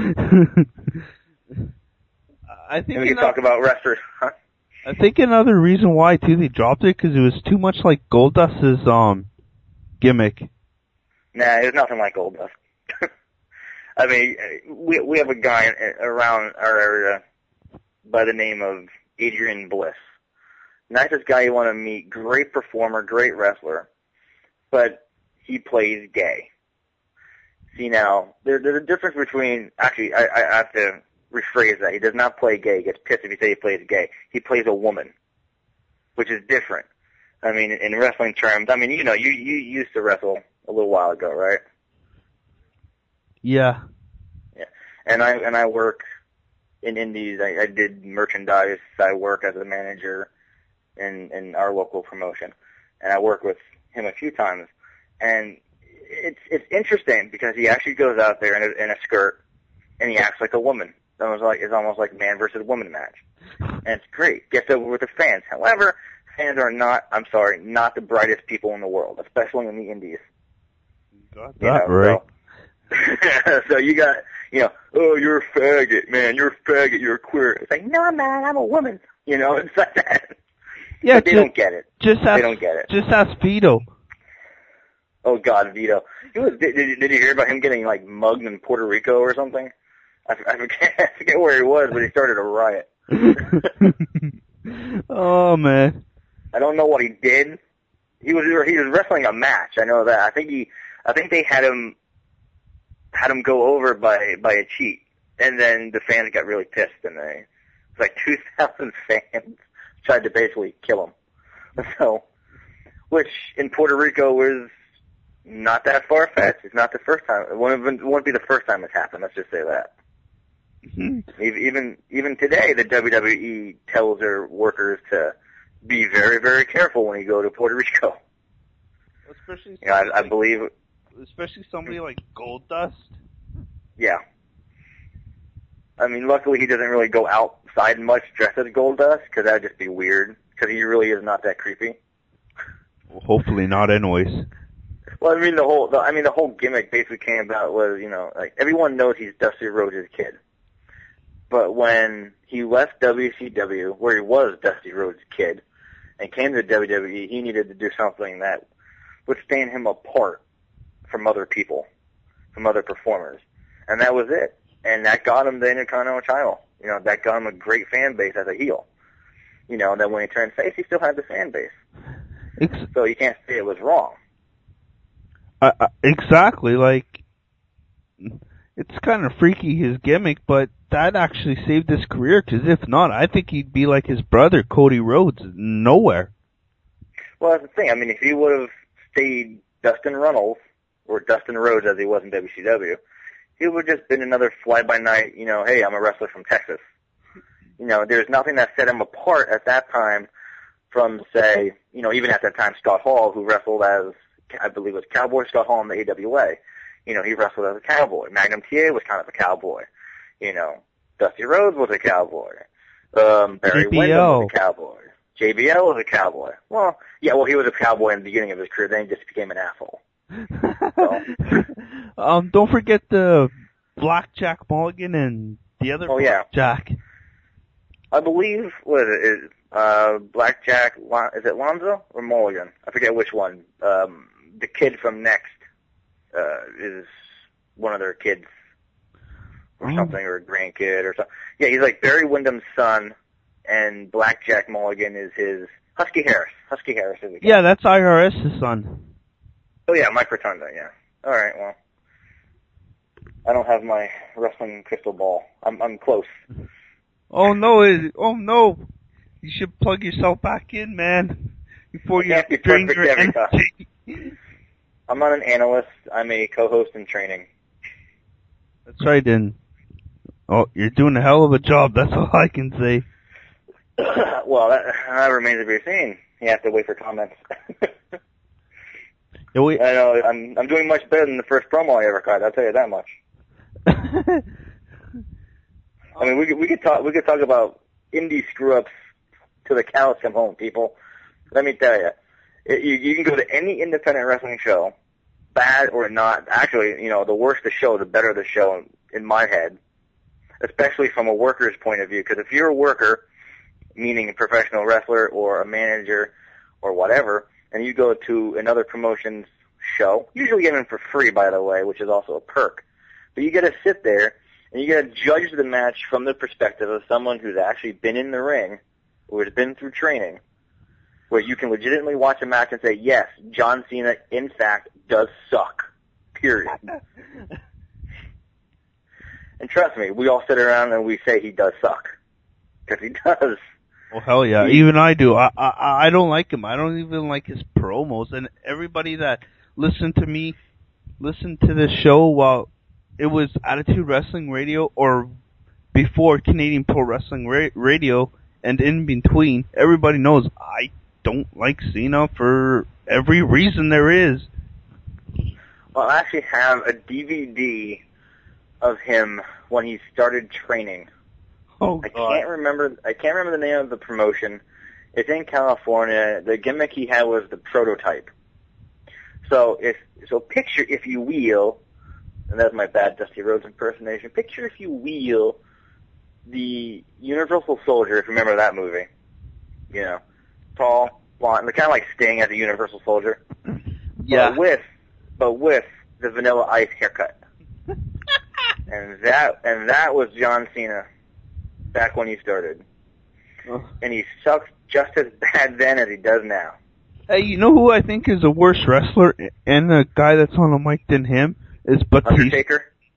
I think we can talk about wrestlers. Huh? I think another reason why, too, they dropped it because it was too much like Goldust's gimmick. Nah, it's nothing like Goldust. I mean, we have a guy around our area by the name of Adrian Bliss. Nicest guy you want to meet, great performer, great wrestler, but he plays gay. See, now, there's a difference between, actually, I have to rephrase that. He does not play gay. He gets pissed if you say he plays gay. He plays a woman, which is different. I mean, in wrestling terms, I mean, you know, you used to wrestle a little while ago, right? Yeah. Yeah. And I work in indies. I did merchandise. I work as a manager in our local promotion. And I work with him a few times. And it's interesting because he actually goes out there in a skirt and he acts like a woman. It's almost like man versus woman match. And it's great. Gets over with the fans. However, fans are not the brightest people in the world, especially in the indies. Got that right. So you got, you know, oh, you're a faggot, man. You're a faggot. You're a queer. It's like, no, man, I'm a woman. You know, it's like that. Yeah, but they don't get it. They don't get it. Just ask Vito. Oh, God, Vito. Did you hear about him getting, like, mugged in Puerto Rico or something? I forget where he was, but he started a riot. Oh, man. I don't know what he did. He was wrestling a match. I know that. I think they had him had him go over by a cheat, and then the fans got really pissed, and it's like 2,000 fans tried to basically kill him. So, which in Puerto Rico was not that far-fetched. It's not the first time. It won't be the first time it's happened. Let's just say that. Mm-hmm. Even today, the WWE tells their workers to be very, very careful when you go to Puerto Rico. Especially, I believe. Especially somebody like Goldust. Yeah. I mean, luckily he doesn't really go outside much dressed as Goldust, because that would just be weird. Because he really is not that creepy. Well, hopefully not, anyways. Well, I mean, the whole gimmick basically came about was, like everyone knows he's Dusty Rhodes' kid. But when he left WCW, where he was Dusty Rhodes' kid, and came to WWE, he needed to do something that would stand him apart from other people, from other performers. And that was it. And that got him the Intercontinental title. That got him a great fan base as a heel. That when he turned face, he still had the fan base. So you can't say it was wrong. Exactly. Like, it's kind of freaky, his gimmick, but that actually saved his career, because if not, I think he'd be like his brother, Cody Rhodes, nowhere. Well, that's the thing. I mean, if he would have stayed Dustin Runnels, or Dustin Rhodes as he was in WCW, he would have just been another fly-by-night, hey, I'm a wrestler from Texas. There's nothing that set him apart at that time from, say, even at that time, Scott Hall, who wrestled as, I believe it was Cowboy Scott Hall in the AWA. He wrestled as a cowboy. Magnum TA was kind of a cowboy. Dusty Rhodes was a cowboy. Barry Windham was a cowboy. JBL was a cowboy. Well, he was a cowboy in the beginning of his career, then he just became an asshole. So. Don't forget the Blackjack Mulligan and the other Blackjack. Yeah. I believe, Blackjack, is it Lonzo or Mulligan? I forget which one. The kid from Next is one of their kids or something, or a grandkid or something. Yeah, he's like Barry Windham's son, and Blackjack Mulligan is his Husky Harris. Husky Harris is the kid. Yeah, that's IRS's son. Oh yeah, Mike Rotunda, yeah. Alright, well. I don't have my wrestling crystal ball. I'm close. Oh no, you should plug yourself back in, man, before you drain your energy. I'm not an analyst, I'm a co-host in training. That's right, then. Oh, you're doing a hell of a job, that's all I can say. Well, that remains to be seen. You have to wait for comments. I know, I'm doing much better than the first promo I ever cut, I'll tell you that much. I mean, we could talk about indie screw-ups till the cows come home, people. Let me tell you. You can go to any independent wrestling show, bad or not. Actually, the worse the show, the better the show in my head, especially from a worker's point of view. Because if you're a worker, meaning a professional wrestler or a manager or whatever, and you go to another promotion's show, usually get in for free, by the way, which is also a perk. But you got to sit there and you got to judge the match from the perspective of someone who's actually been in the ring, who has been through training, where you can legitimately watch a match and say, yes, John Cena, in fact, does suck. Period. And trust me, we all sit around and we say he does suck. Because he does. Well, hell yeah. Even I do. I don't like him. I don't even like his promos. And everybody that listened to this show while it was Attitude Wrestling Radio or before Canadian Pro Wrestling Radio and in between, everybody knows I don't like Cena for every reason there is. Well, I actually have a DVD of him when he started training. Oh, God. I can't remember the name of the promotion. It's in California. The gimmick he had was the prototype. So picture, if you will, and that's my bad Dusty Rhodes impersonation, picture, if you will, the Universal Soldier, if you remember that movie. Tall, blonde, kind of like Sting as a Universal Soldier. Yeah. But with the Vanilla Ice haircut. and that was John Cena back when he started. Oh. And he sucks just as bad then as he does now. Hey, you know who I think is a worse wrestler and a guy that's on a mic than him? Is Batista. Undertaker?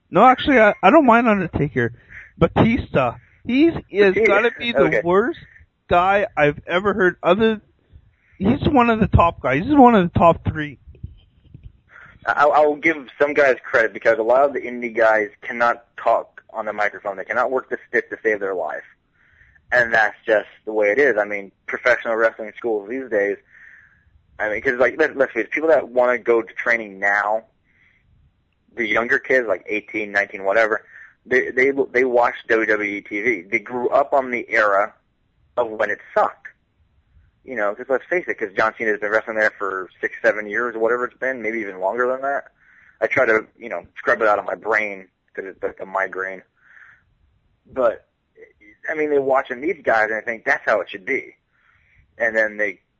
No, actually, I don't mind Undertaker. Batista. He's got to be the worst guy I've ever heard. He's one of the top guys. He's one of the top 3. I'll give some guys credit because a lot of the indie guys cannot talk on the microphone. They cannot work the stick to save their life. And that's just the way it is. I mean, professional wrestling schools these days, I mean, because, like, let's face it, people that want to go to training now, the younger kids, like 18, 19, whatever, they watch WWE TV. They grew up on the era of when it sucked. You know, because let's face it, because John Cena has been wrestling there for 6, 7 years or whatever it's been, maybe even longer than that. I try to, you know, scrub it out of my brain because it's like a migraine. But, I mean, they're watching these guys and they think that's how it should be. And then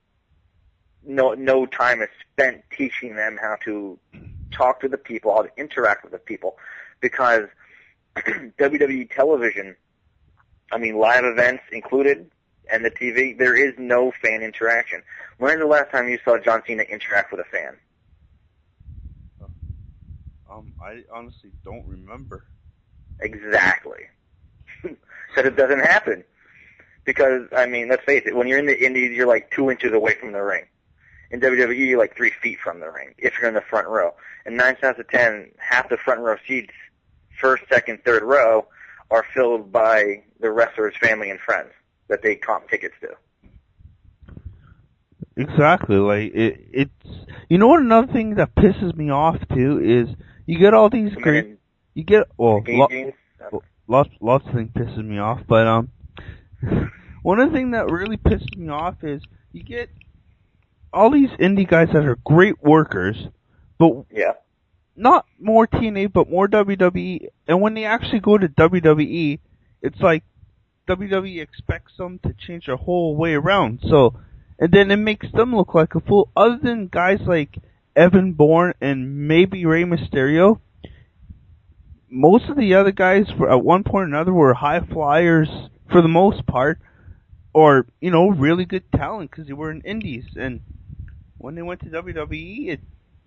no time is spent teaching them how to talk to the people, how to interact with the people. Because WWE television, I mean, live events included, and the TV, there is no fan interaction. When's the last time you saw John Cena interact with a fan? I honestly don't remember. Exactly. So it doesn't happen. Because, I mean, let's face it, when you're in the indies, you're like 2 inches away from the ring. In WWE, you're like 3 feet from the ring, if you're in the front row. And 9 times out of 10, half the front row seats, first, second, third row, are filled by the wrestler's family and friends that they comp tickets to. Exactly. Like, it's, you know what, another thing that pisses me off too is you get all these great, you get, well, lots of things pisses me off, but, one of the things that really pisses me off is you get all these indie guys that are great workers, but not more TNA, but more WWE, and when they actually go to WWE, it's like WWE expects them to change their whole way around, so, and then it makes them look like a fool. Other than guys like Evan Bourne and maybe Rey Mysterio, most of the other guys, at one point or another, were high flyers for the most part, or, you know, really good talent because they were in indies. And when they went to WWE,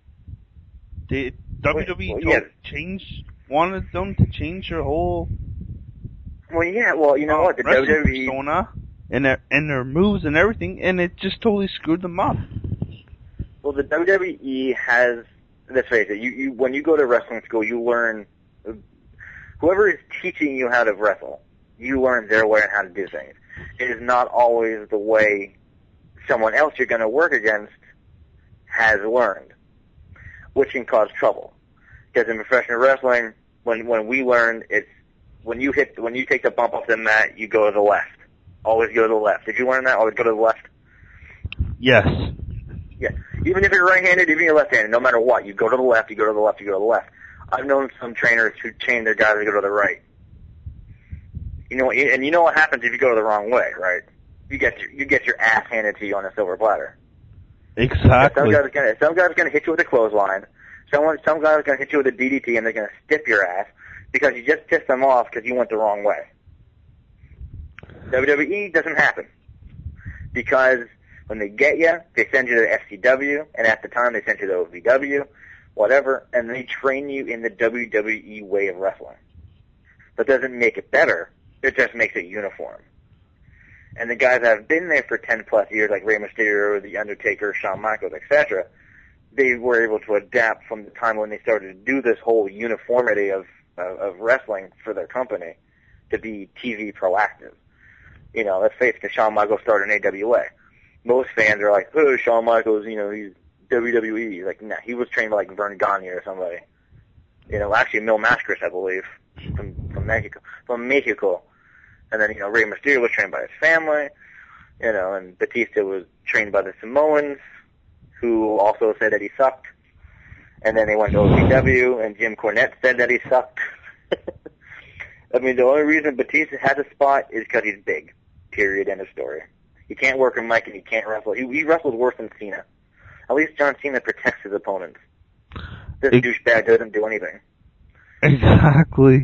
wanted them to change their whole. Well, yeah. Well, you know what, the WWE persona and their moves and everything, and it just totally screwed them up. Well, the WWE has. Let's face it. You when you go to wrestling school, you learn. Whoever is teaching you how to wrestle, you learn their way on how to do things. It is not always the way someone else you're going to work against has learned, which can cause trouble. Because in professional wrestling, when we learn, it's when you take the bump off the mat, you go to the left. Always go to the left. Did you learn that? Always go to the left. Yes. Yeah. Even if you're right-handed, even if you're left-handed, no matter what, you go to the left. You go to the left. You go to the left. I've known some trainers who train their guys to go to the right. You know, and you know what happens if you go the wrong way, right? You get your ass handed to you on a silver platter. Exactly. Some guy's gonna hit you with a clothesline. Some guy's gonna hit you with a DDT, and they're gonna stiff your ass because you just pissed them off because you went the wrong way. WWE doesn't happen because when they get you, they send you to FCW, and at the time they send you to OVW, whatever, and they train you in the WWE way of wrestling. That doesn't make it better. It just makes it uniform. And the guys that have been there for 10 plus years, like Rey Mysterio, The Undertaker, Shawn Michaels, etc., they were able to adapt from the time when they started to do this whole uniformity of wrestling for their company to be TV proactive. You know, let's face it, Shawn Michaels started in AWA. Most fans are like, oh, Shawn Michaels, you know, he's WWE. He's like, nah, he was trained by like Vern Gagne or somebody. You know, actually Mil Mascaras, I believe, from Mexico. And then, you know, Rey Mysterio was trained by his family, you know, and Batista was trained by the Samoans, who also said that he sucked. And then they went to OVW, and Jim Cornette said that he sucked. I mean, the only reason Batista has a spot is because he's big. Period. End of story. He can't work a mic and he can't wrestle. He wrestles worse than Cena. At least John Cena protects his opponents. This douchebag doesn't do anything. Exactly.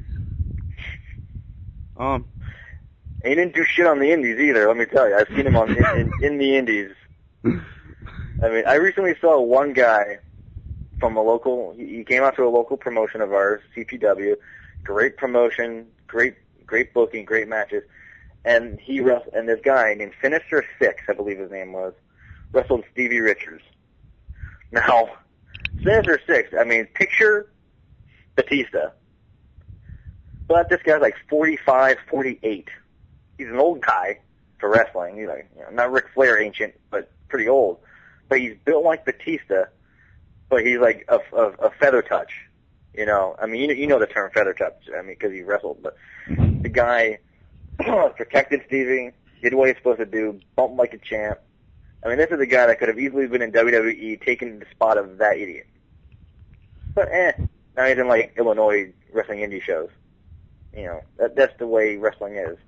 He didn't do shit on the indies either, let me tell you. I've seen him in the indies. I mean, I recently saw one guy from a local. He came out to a local promotion of ours, CPW. Great promotion, great booking, great matches. And and this guy named Sinister Six, I believe his name was, wrestled Stevie Richards. Now, Sinister Six, I mean, picture Batista. But this guy's like 45, 48. He's an old guy for wrestling. He's like, not Ric Flair ancient, but pretty old. But he's built like Batista, but he's like a feather touch. I mean, you know the term feather touch. I mean, because he wrestled. But the guy protected Stevie, did what he's supposed to do, bumped like a champ. I mean, this is a guy that could have easily been in WWE, taking the spot of that idiot. But now he's in like Illinois wrestling indie shows. That's the way wrestling is.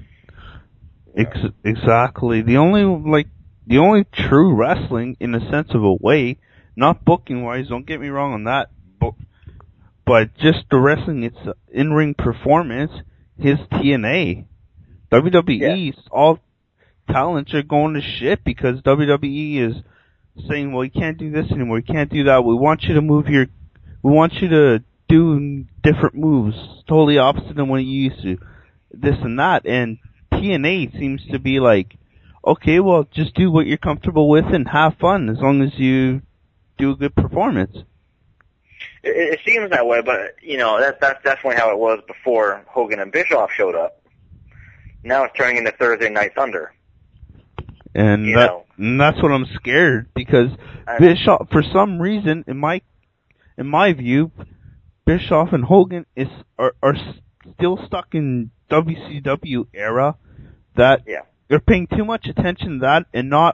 Exactly. The only true wrestling, in a sense of a way, not booking wise, don't get me wrong on that, but just the wrestling, it's in-ring performance, his TNA. WWE's all talents are going to shit because WWE is saying, well, you can't do this anymore, you can't do that, we want you to do different moves, totally opposite than what you used to, this and that, and TNA seems to be like, okay, well, just do what you're comfortable with and have fun as long as you do a good performance. It seems that way, but, that's definitely how it was before Hogan and Bischoff showed up. Now it's turning into Thursday Night Thunder. And that's what I'm scared, because Bischoff, for some reason, in my view, Bischoff and Hogan are still stuck in WCW era, that they're paying too much attention to that and not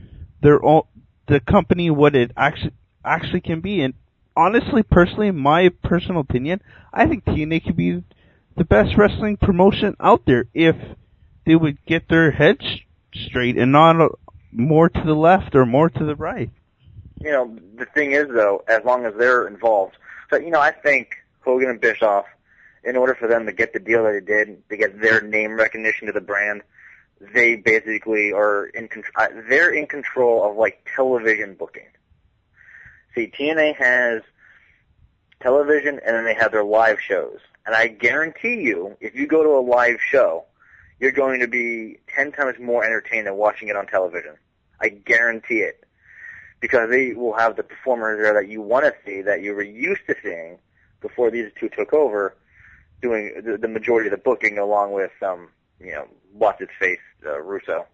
the company what it actually can be. And honestly, personally, in my personal opinion, I think TNA could be the best wrestling promotion out there if they would get their heads straight and not more to the left or more to the right. The thing is, though, as long as they're involved. So, I think Hogan and Bischoff, in order for them to get the deal that they did, to get their name recognition to the brand, they basically are they're in control of, like, television booking. See, TNA has television, and then they have their live shows. And I guarantee you, if you go to a live show, you're going to be 10 times more entertained than watching it on television. I guarantee it. Because they will have the performers there that you want to see, that you were used to seeing before these two took over, doing the majority of the booking, along with, what's-its-face, Russo.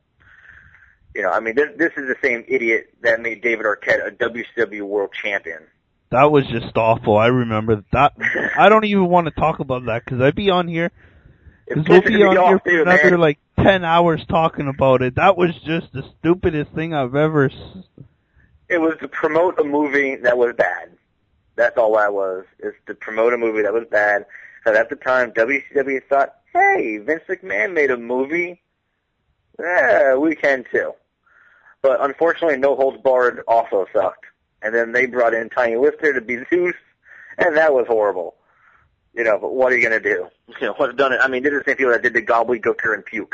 I mean, this is the same idiot that made David Arquette a WCW World Champion. That was just awful. I remember that. I don't even want to talk about that, because I'd be on here. Because we'll be on here for another, 10 hours talking about it. That was just the stupidest thing I've ever... It was to promote a movie that was bad. That's all that was. It's to promote a movie that was bad. And at the time, WCW thought, hey, Vince McMahon made a movie. Yeah, we can too. But unfortunately, No Holds Barred also sucked. And then they brought in Tiny Lister to be Zeus, and that was horrible. But what are you going to do? What's done it? I mean, this is the same people that did the gobbledygooker and puke.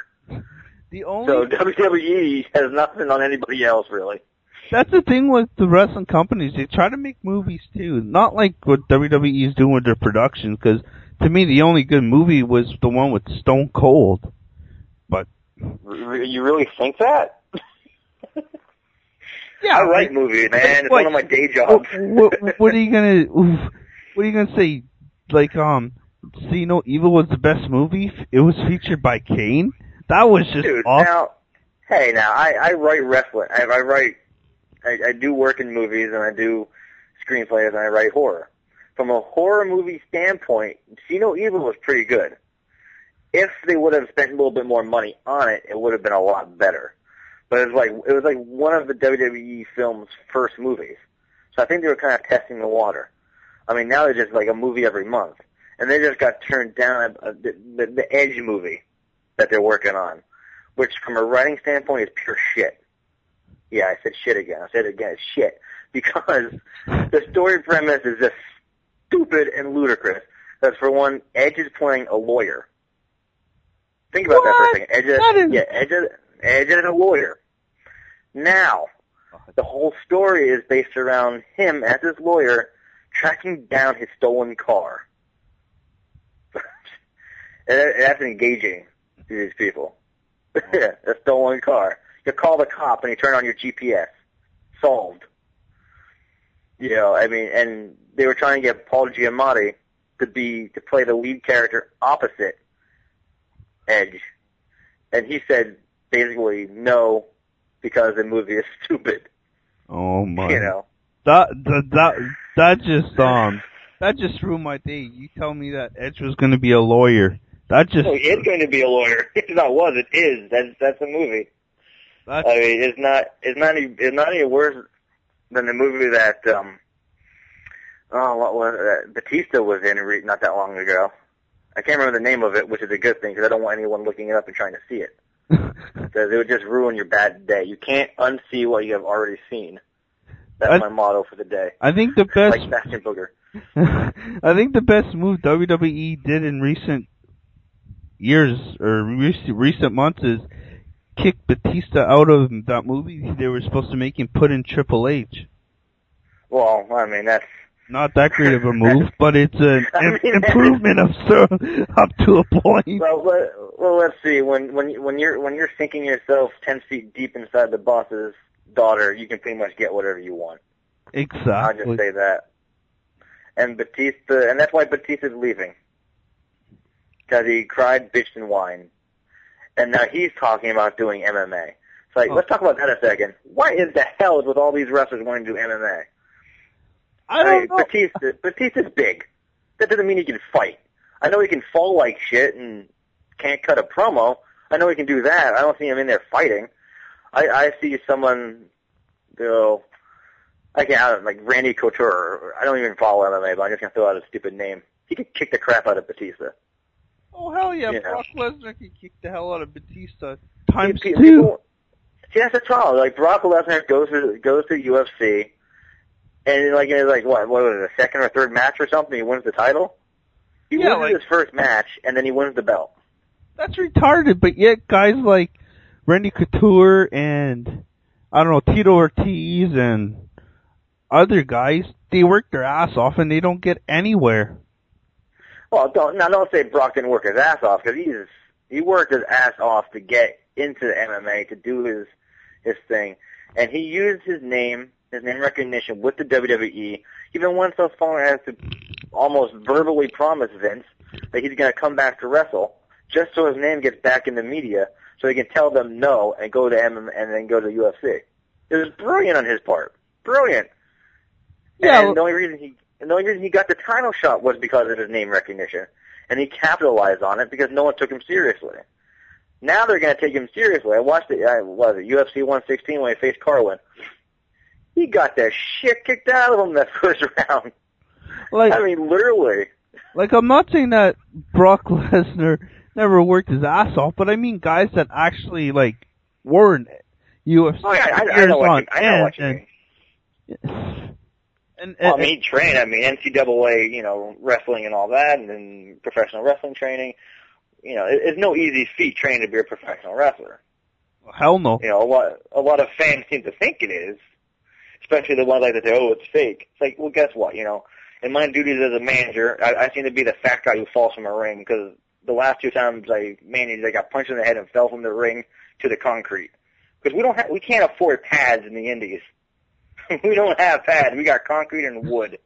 So WWE has nothing on anybody else, really. That's the thing with the wrestling companies. They try to make movies, too. Not like what WWE is doing with their productions, because to me, the only good movie was the one with Stone Cold. But you really think that? Yeah, I write movies, man. It's one of my day jobs. What are you gonna say? Like, See No Evil was the best movie? It was featured by Kane? That was just awesome. I write wrestling. I do work in movies, and I do screenplays, and I write horror. From a horror movie standpoint, See No Evil was pretty good. If they would have spent a little bit more money on it, it would have been a lot better. But it was like one of the WWE film's first movies. So I think they were kind of testing the water. I mean, now they're just like a movie every month. And they just got turned down the Edge movie that they're working on, which from a writing standpoint is pure shit. Yeah, I said shit again. I said it again, it's shit. Because the story premise is just stupid and ludicrous. Because for one, Edge is playing a lawyer. Think about that for a second. Edge is a lawyer. Now, The whole story is based around him as his lawyer tracking down his stolen car. And that's engaging to these people. A stolen car. You call the cop and you turn on your GPS. Solved. You know, I mean, and they were trying to get Paul Giamatti to play the lead character opposite Edge. And he said basically no, because the movie is stupid. Oh my. You know. That just ruined my day. You tell me that Edge was going to be a lawyer. That just. Oh, he is going to be a lawyer. It's not was. It is. That's the movie. I mean, it's not any worse than the movie that what was it? Batista was in not that long ago. I can't remember the name of it, which is a good thing because I don't want anyone looking it up and trying to see it. Because it would just ruin your bad day. You can't unsee what you have already seen. That's my motto for the day. I think the best. Like Bastion Booger. I think the best move WWE did in recent years or recent months is kick Batista out of that movie. They were supposed to make him put in Triple H. Well, I mean that's not that great of a move, but it's an improvement up to a point. Well, let's see. When you're sinking yourself 10 feet deep inside the boss's daughter, you can pretty much get whatever you want. Exactly. I'll just say that. And Batista, and that's why Batista's leaving. Because he cried, bitched, and whined. And now he's talking about doing MMA. It's like, let's talk about that a second. Why in the hell is with all these wrestlers wanting to do MMA? I don't know. Batista's big. That doesn't mean he can fight. I know he can fall like shit and can't cut a promo. I know he can do that. I don't see him in there fighting. I see someone, like Randy Couture. I don't even follow MMA, but I'm just going to throw out a stupid name. He could kick the crap out of Batista. Oh, hell yeah. You Brock Lesnar can kick the hell out of Batista. Times two. See, that's the problem. Like, Brock Lesnar goes to UFC, and it's like what was it, a second or third match or something? He wins the title? He wins his first match, and then he wins the belt. That's retarded, but yet guys like Randy Couture and, I don't know, Tito Ortiz and other guys, they work their ass off and they don't get anywhere. Well, don't say Brock didn't work his ass off, because he worked his ass off to get into the MMA, to do his thing. And he used his name recognition with the WWE, even went so far as to almost verbally promise Vince that he's going to come back to wrestle, just so his name gets back in the media, so he can tell them no and go to MMA and then go to UFC. It was brilliant on his part. Brilliant. Yeah. And the only reason he got the title shot was because of his name recognition. And he capitalized on it because no one took him seriously. Now they're going to take him seriously. I watched it, UFC 116 when he faced Carlin. He got the shit kicked out of him that first round. I mean, literally. I'm not saying that Brock Lesnar never worked his ass off, but I mean guys that actually, were in UFC. Oh, yeah, I know what you mean. I mean, he trained, NCAA, wrestling and all that, and then professional wrestling training. It's no easy feat training to be a professional wrestler. Hell no. A lot of fans seem to think it is, especially the ones like that say, oh, it's fake. It's like, well, guess what, in my duties as a manager, I seem to be the fat guy who falls from a ring, because the last 2 times I managed, I got punched in the head and fell from the ring to the concrete. Because we can't afford pads in the Indies. We don't have pads. We got concrete and wood.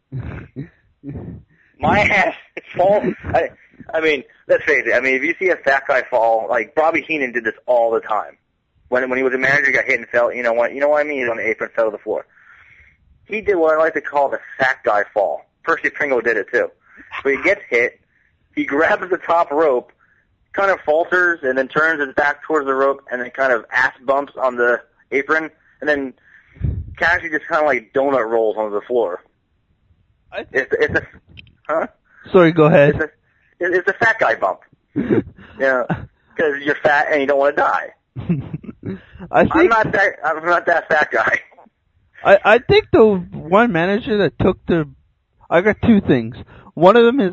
My ass falls. I mean, let's face it. I mean, if you see a fat guy fall, like Bobby Heenan did this all the time. When he was a manager, he got hit and fell. You know what I mean? He's on the apron, fell to the floor. He did what I like to call the fat guy fall. Percy Pringle did it too. So he gets hit, he grabs the top rope, kind of falters, and then turns his back towards the rope, and then kind of ass bumps on the apron, and then casually just kind of like donut rolls onto the floor. Sorry, go ahead. It's a fat guy bump. Because you're fat and you don't want to die. I'm not that fat guy. I think the one manager that took I got 2 things. One of them is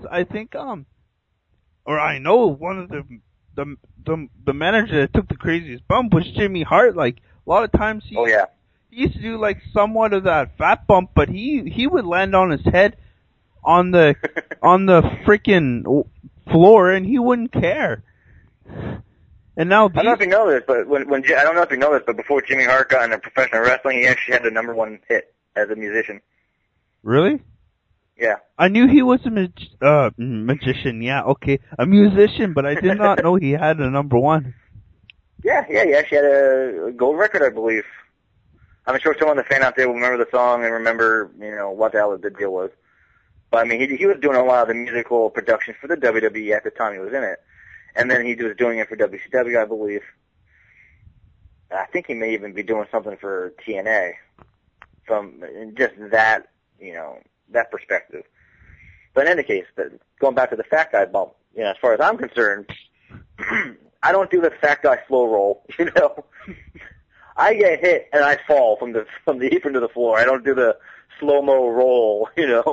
I know one of the manager that took the craziest bump was Jimmy Hart. A lot of times he he used to do like somewhat of that fat bump, but he would land on his head on the freaking floor, and he wouldn't care. And now I don't know if you know this, but I don't know if you know this, but before Jimmy Hart got into professional wrestling, he actually had the #1 hit as a musician. Really? Yeah. I knew he was a magician. Yeah, okay, a musician, but I did not know he had a #1. Yeah, he actually had a gold record, I believe. I'm sure some of the fan out there will remember the song and remember, what the hell the deal was. But I mean, he was doing a lot of the musical productions for the WWE at the time he was in it. And then he was doing it for WCW, I believe. I think he may even be doing something for TNA from just that, that perspective. But in any case, going back to the fat guy bump, as far as I'm concerned, I don't do the fat guy slow roll, I get hit and I fall from the apron to the floor. I don't do the slow-mo roll,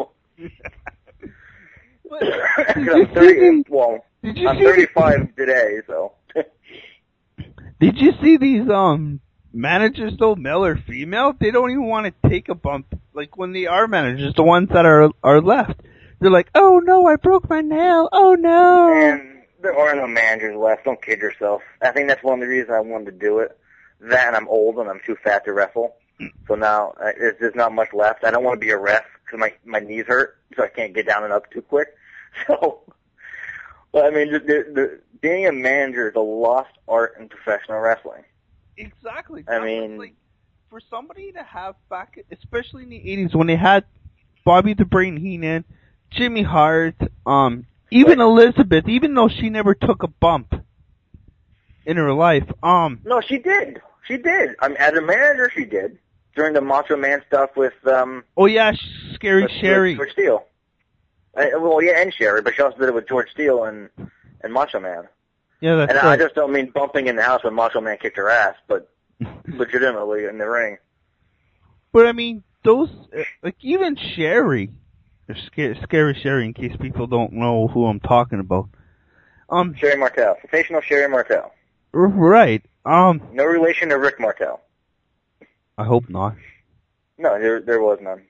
I'm 35 today, so. Did you see these managers though, male or female? They don't even want to take a bump. Like when they are managers, the ones that are left, they're like, "Oh no, I broke my nail. Oh no." And there are no managers left. Don't kid yourself. I think that's one of the reasons I wanted to do it. That and I'm old and I'm too fat to wrestle. So now there's not much left. I don't want to be a ref because my knees hurt, so I can't get down and up too quick. So, but I mean, being a manager is a lost art in professional wrestling. Exactly. I mean, like, for somebody to have back, especially in the 80s when they had Bobby the Brain Heenan, Jimmy Hart, even Elizabeth, even though she never took a bump in her life, No, she did. She did. I mean, as a manager, she did. During the Macho Man stuff with, oh yeah, Scary Sherry. George Steele. And Sherry, but she also did it with George Steele and Macho Man. Yeah, that's and right. I just don't mean bumping in the house when Macho Man kicked her ass, but legitimately in the ring. But I mean, those, like even Sherry, Scary Sherry, in case people don't know who I'm talking about. Sherry Martel. Sensational Sherry Martel. Right. No relation to Rick Martel. I hope not. No, there was none.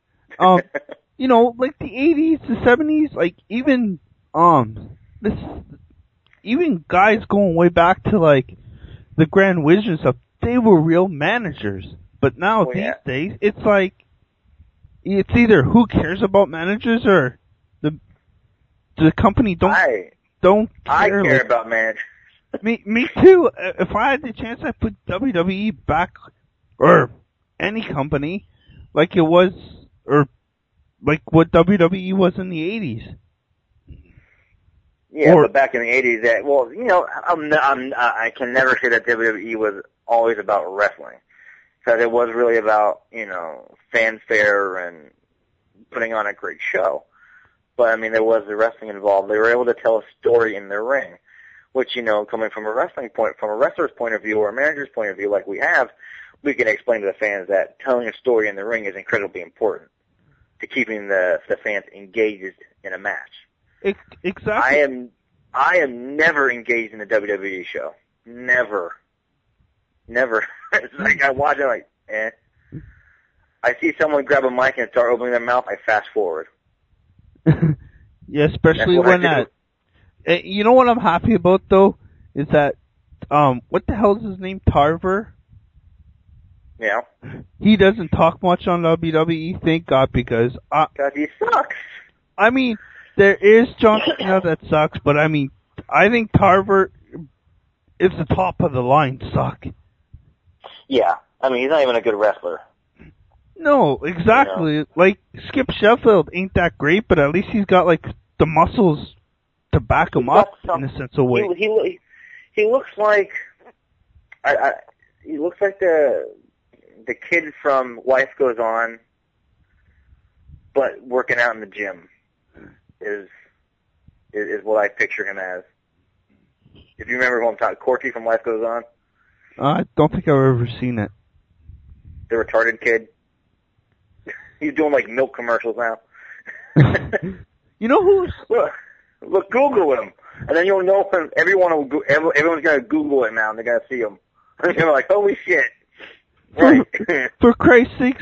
Like the 80s, the 70s, like even even guys going way back to like the Grand Wizard and stuff, they were real managers. But now these days, it's like it's either who cares about managers or the company don't care. I care about managers. Me too. If I had the chance, I'd put WWE back, or any company, like it was, or like what WWE was in the 80s. Yeah, but back in the 80s, I can never say that WWE was always about wrestling. Because it was really about, fanfare and putting on a great show. But, I mean, there was the wrestling involved. They were able to tell a story in the ring, which, coming from a wrestler's point of view or a manager's point of view like we have, we can explain to the fans that telling a story in the ring is incredibly important to keeping the fans engaged in a match. Exactly. I am never engaged in a WWE show. Never. It's like I watch it like, eh. I see someone grab a mic and start opening their mouth, I fast forward. Yeah, especially when that. You know what I'm happy about though is that what the hell is his name? Tarver. Yeah. He doesn't talk much on WWE, thank God, because he sucks. I mean, there is John Cena that sucks, but I mean, I think Tarver is the top of the line suck. Yeah, I mean, he's not even a good wrestler. No, exactly. Like, Skip Sheffield ain't that great, but at least he's got, like, the muscles to back him up in a sense of way. He looks like, he looks like the kid from Life Goes On, but working out in the gym is what I picture him as. If you remember who I'm talking, Corky from Life Goes On. I don't think I've ever seen it. The retarded kid. He's doing like milk commercials now. You know who's? Look, Google him, and then you'll know him. Everyone's gonna Google it now, and they're gonna see him. And you're like, holy shit. For Christ's sakes,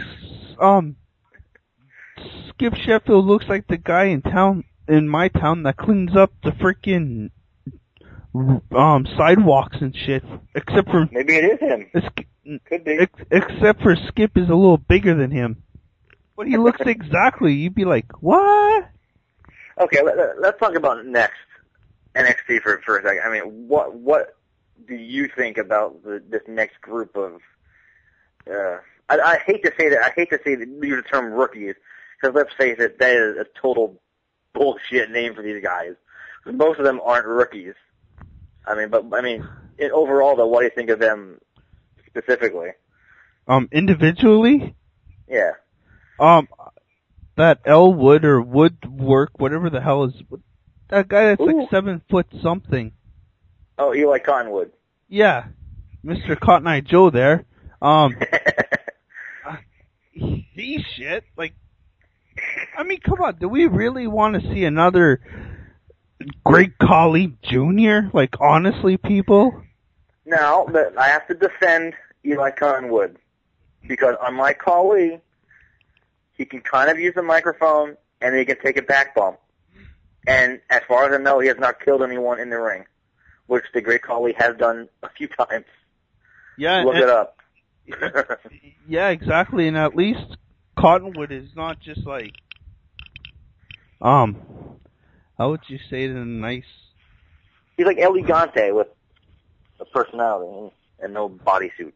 Skip Sheffield looks like the guy in my town that cleans up the freaking sidewalks and shit. Except for maybe it is him. Could be. Except for Skip is a little bigger than him, but he looks exactly. You'd be like, what? Okay, let's talk about next NXT for a second. I mean, what do you think about this next group of? I hate to say that. I hate to use the term rookies, because let's face it, that is a total bullshit name for these guys. Most of them aren't rookies. Overall though, what do you think of them specifically? Individually? Yeah. That Elwood or Woodwork, whatever the hell is that guy that's like 7 foot something. Oh, Eli Cottonwood. Yeah, Mr. Cotton Eye Joe there. He's shit. Like, I mean, come on. Do we really want to see another Great Khali Jr.? Like, honestly, people? No, but I have to defend Eli Cottonwood, because unlike Khali, he can kind of use the microphone and he can take a back bump. And as far as I know, he has not killed anyone in the ring, which the Great Khali has done a few times. Yeah, look it up. Yeah, exactly. And at least Cottonwood is not just like, how would you say it in a nice? He's like Elegante with a personality and no bodysuit.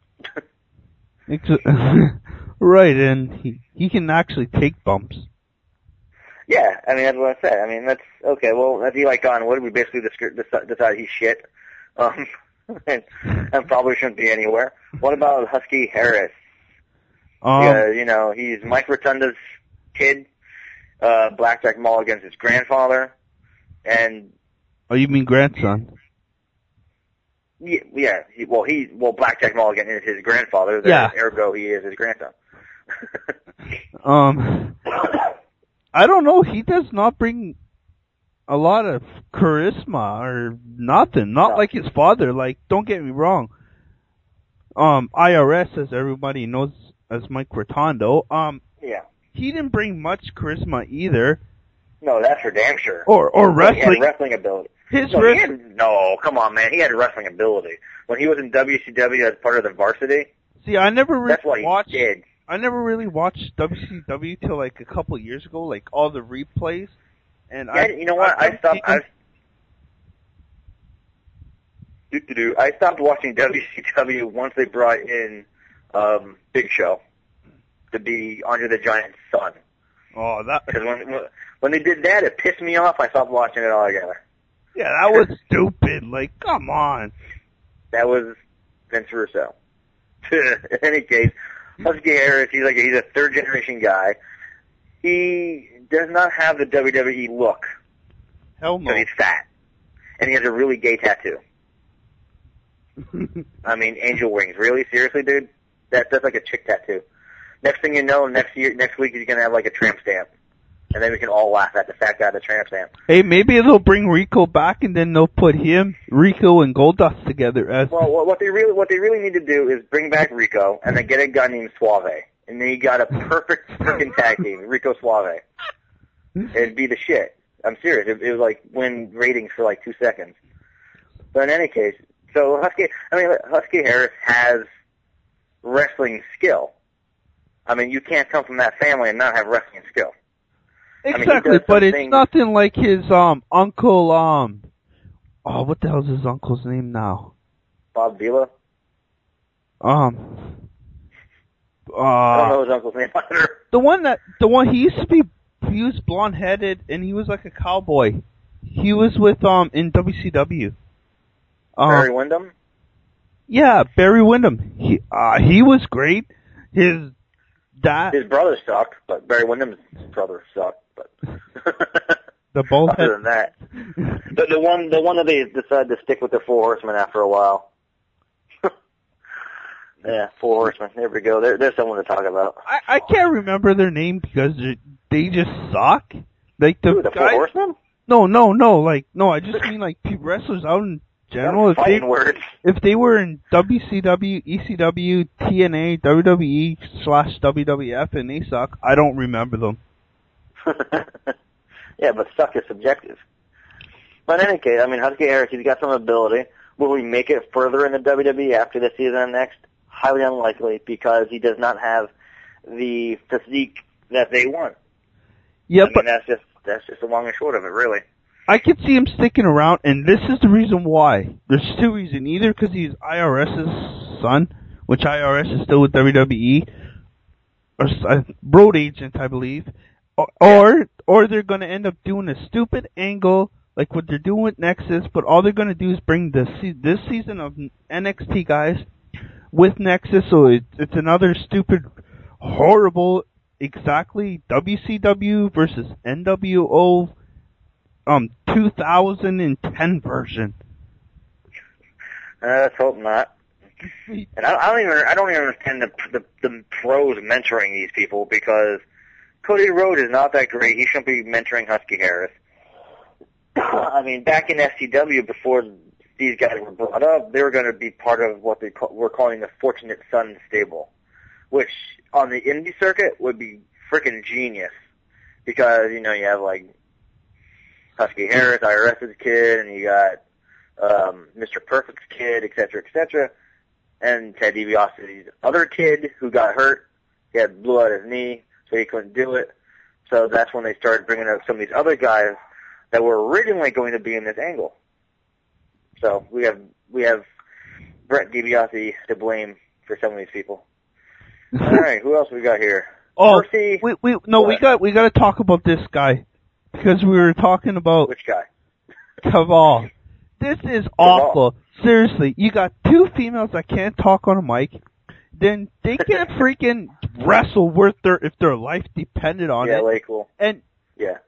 Right, and he can actually take bumps. Yeah, I mean, that's what I said. I mean, that's okay. Well, that's Eli Cottonwood. We basically decided he's shit. And probably shouldn't be anywhere. What about Husky Harris? He's Mike Rotunda's kid. Blackjack Mulligan's his grandfather. And oh, you mean grandson? Yeah. Blackjack Mulligan is his grandfather. Yeah. Ergo, he is his grandson. I don't know. He does not bring a lot of charisma or nothing. Not like his father. Like, don't get me wrong. IRS, as everybody knows, as Mike Rotundo. Yeah. He didn't bring much charisma either. No, that's for damn sure. Or wrestling. He had wrestling ability. Come on, man. He had wrestling ability. When he was in WCW as part of the Varsity. See, I never really that's what watched. He did. I never really watched WCW till like a couple years ago, like all the replays. And you know what? I stopped watching WCW once they brought in Big Show to be Andre the Giant's son. Oh, that because when they did that, it pissed me off. I stopped watching it altogether. Yeah, that was stupid. Like, come on. That was Vince Russo. In any case, Husky Harris, he's a third generation guy. He does not have the WWE look. Hell no. Because he's fat. And he has a really gay tattoo. I mean, angel wings. Really? Seriously, dude? That's like a chick tattoo. Next thing you know, next week he's gonna have like a tramp stamp. And then we can all laugh at the fat guy with the tramp stamp. Hey, maybe they'll bring Rico back and then they'll put Rico and Goldust together as... Well, what they really need to do is bring back Rico and then get a guy named Suave. And then you got a perfect freaking tag team, Rico Suave. It'd be the shit. I'm serious. It was like win ratings for like 2 seconds. But in any case, so Husky Harris has wrestling skill. I mean, you can't come from that family and not have wrestling skill. Exactly, but it's nothing like his uncle. What the hell's his uncle's name now? Bob Vila. I don't know his uncle's name either. The one he used to be. He was blonde headed and he was like a cowboy. He was with in WCW. Barry Windham. Yeah, Barry Windham. He was great. His brother sucked, but Barry Windham's brother sucked. But the bald other than that, the one that they decided to stick with the Four Horsemen after a while. Yeah, Four Horsemen. There we go. There's someone to talk about. I can't remember their name because they just suck. Like the Four Horsemen? No. Like, no, I just mean like wrestlers out in general. Fighting words. If they were in WCW, ECW, TNA, WWE/WWF, and they suck, I don't remember them. Yeah, but suck is subjective. But in any case, I mean, Husky Harris, he's got some ability. Will he make it further in the WWE after this season and next? Highly unlikely, because he does not have the physique that they want. Yeah, I mean, that's just the long and short of it, really. I could see him sticking around, and this is the reason why. There's two reasons. Either because he's IRS's son, which IRS is still with WWE, or road agent, I believe, or they're going to end up doing a stupid angle like what they're doing with Nexus, but all they're going to do is bring this season of NXT guys with Nexus, so it's another stupid, horrible, exactly WCW versus NWO 2010 version. Let's hope not. And I don't even understand the pros mentoring these people, because Cody Rhodes is not that great. He shouldn't be mentoring Husky Harris. I mean, back in SCW, before these guys were brought up, they were going to be part of what we're calling the Fortunate Son stable, which on the indie circuit would be freaking genius, because, you know, you have like Husky Harris, IRS's kid, and you got Mr. Perfect's kid, etc., and Ted DiBiase's other kid who got hurt. He had blew out his knee, so he couldn't do it. So that's when they started bringing up some of these other guys that were originally going to be in this angle. So we have Brett DiBiase to blame for some of these people. All right, who else we got here? Oh, Mercy. we got to talk about this guy, because we were talking about Which guy? Kaval. This is awful. Seriously, you got two females that can't talk on a mic, then they can't freaking wrestle if their life depended on it. Yeah, Lakewool. And yeah,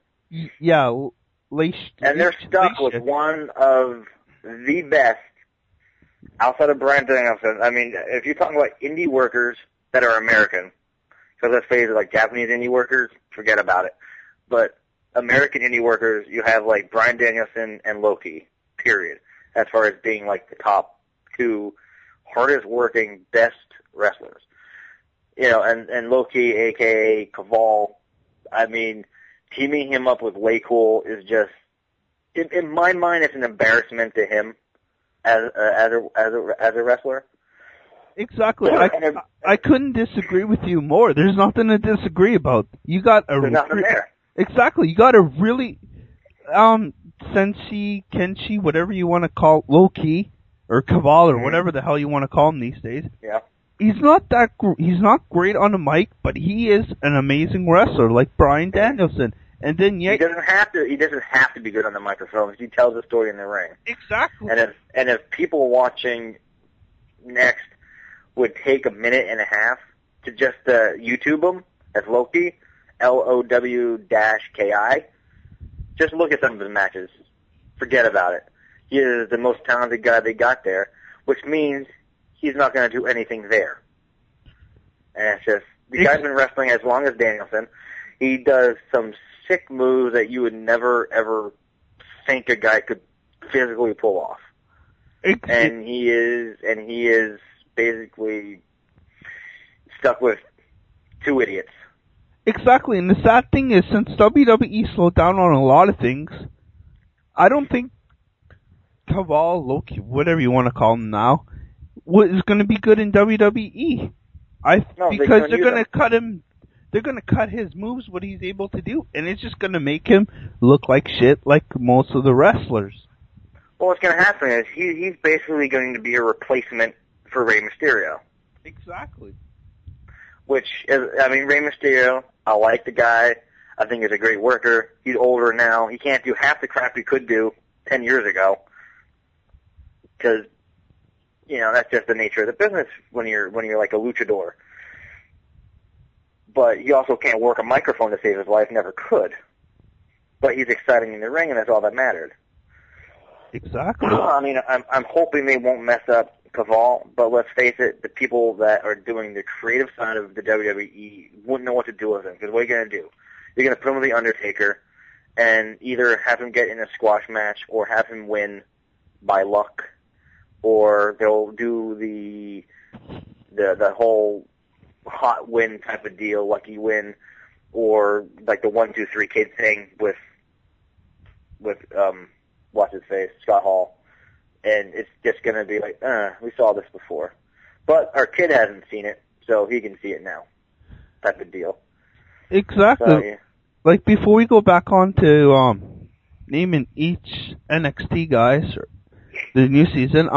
and they're stuck with one of the best outside of Bryan Danielson. I mean, if you're talking about indie workers that are American, because let's face it, like Japanese indie workers, forget about it. But American indie workers, you have like Bryan Danielson and Loki, period, as far as being like the top two hardest working, best wrestlers. You know, and Loki, aka Kaval, I mean, teaming him up with Lakewool is just, in my mind, it's an embarrassment to him as a wrestler. Exactly. I couldn't disagree with you more. There's nothing to disagree about. You got There's nothing there. Exactly. You got a really Senshi, Kenshi, whatever you want to call Loki or Kaval or whatever the hell you want to call him these days. Yeah. He's not not great on the mic, but he is an amazing wrestler, like Bryan Danielson. And then yet he doesn't have to be good on the microphone. He tells the story in the ring. Exactly. And if people watching next would take a minute and a half to just YouTube him as Loki, LOW-KI, just look at some of his matches. Forget about it. He is the most talented guy they got there, which means he's not going to do anything there. And it's just, the guy's been wrestling as long as Danielson. He does some sick moves that you would never, ever think a guy could physically pull off. And he is basically stuck with two idiots. Exactly, and the sad thing is, since WWE slowed down on a lot of things, I don't think Kaval, Loki, whatever you want to call him now, is going to be good in WWE. Because they're going to cut him. They're going to cut his moves, what he's able to do, and it's just going to make him look like shit, like most of the wrestlers. Well, what's going to happen is he's basically going to be a replacement for Rey Mysterio. Exactly. Which is, I mean, Rey Mysterio, I like the guy. I think he's a great worker. He's older now. He can't do half the crap he could do 10 years ago. Because, you know, that's just the nature of the business when you're like a luchador. But he also can't work a microphone to save his life, never could. But he's exciting in the ring, and that's all that mattered. Exactly. I mean, I'm hoping they won't mess up Kaval, but let's face it, the people that are doing the creative side of the WWE wouldn't know what to do with him, because what are you going to do? You're going to put him with The Undertaker and either have him get in a squash match or have him win by luck, or they'll do the whole hot win type of deal, lucky win, or like the 1, 2, 3 kid thing with what's his face, Scott Hall, and it's just gonna be like, we saw this before, but our kid hasn't seen it, so he can see it now, type of deal. Exactly. So, yeah. Like, before we go back on to naming each NXT guys or the new season,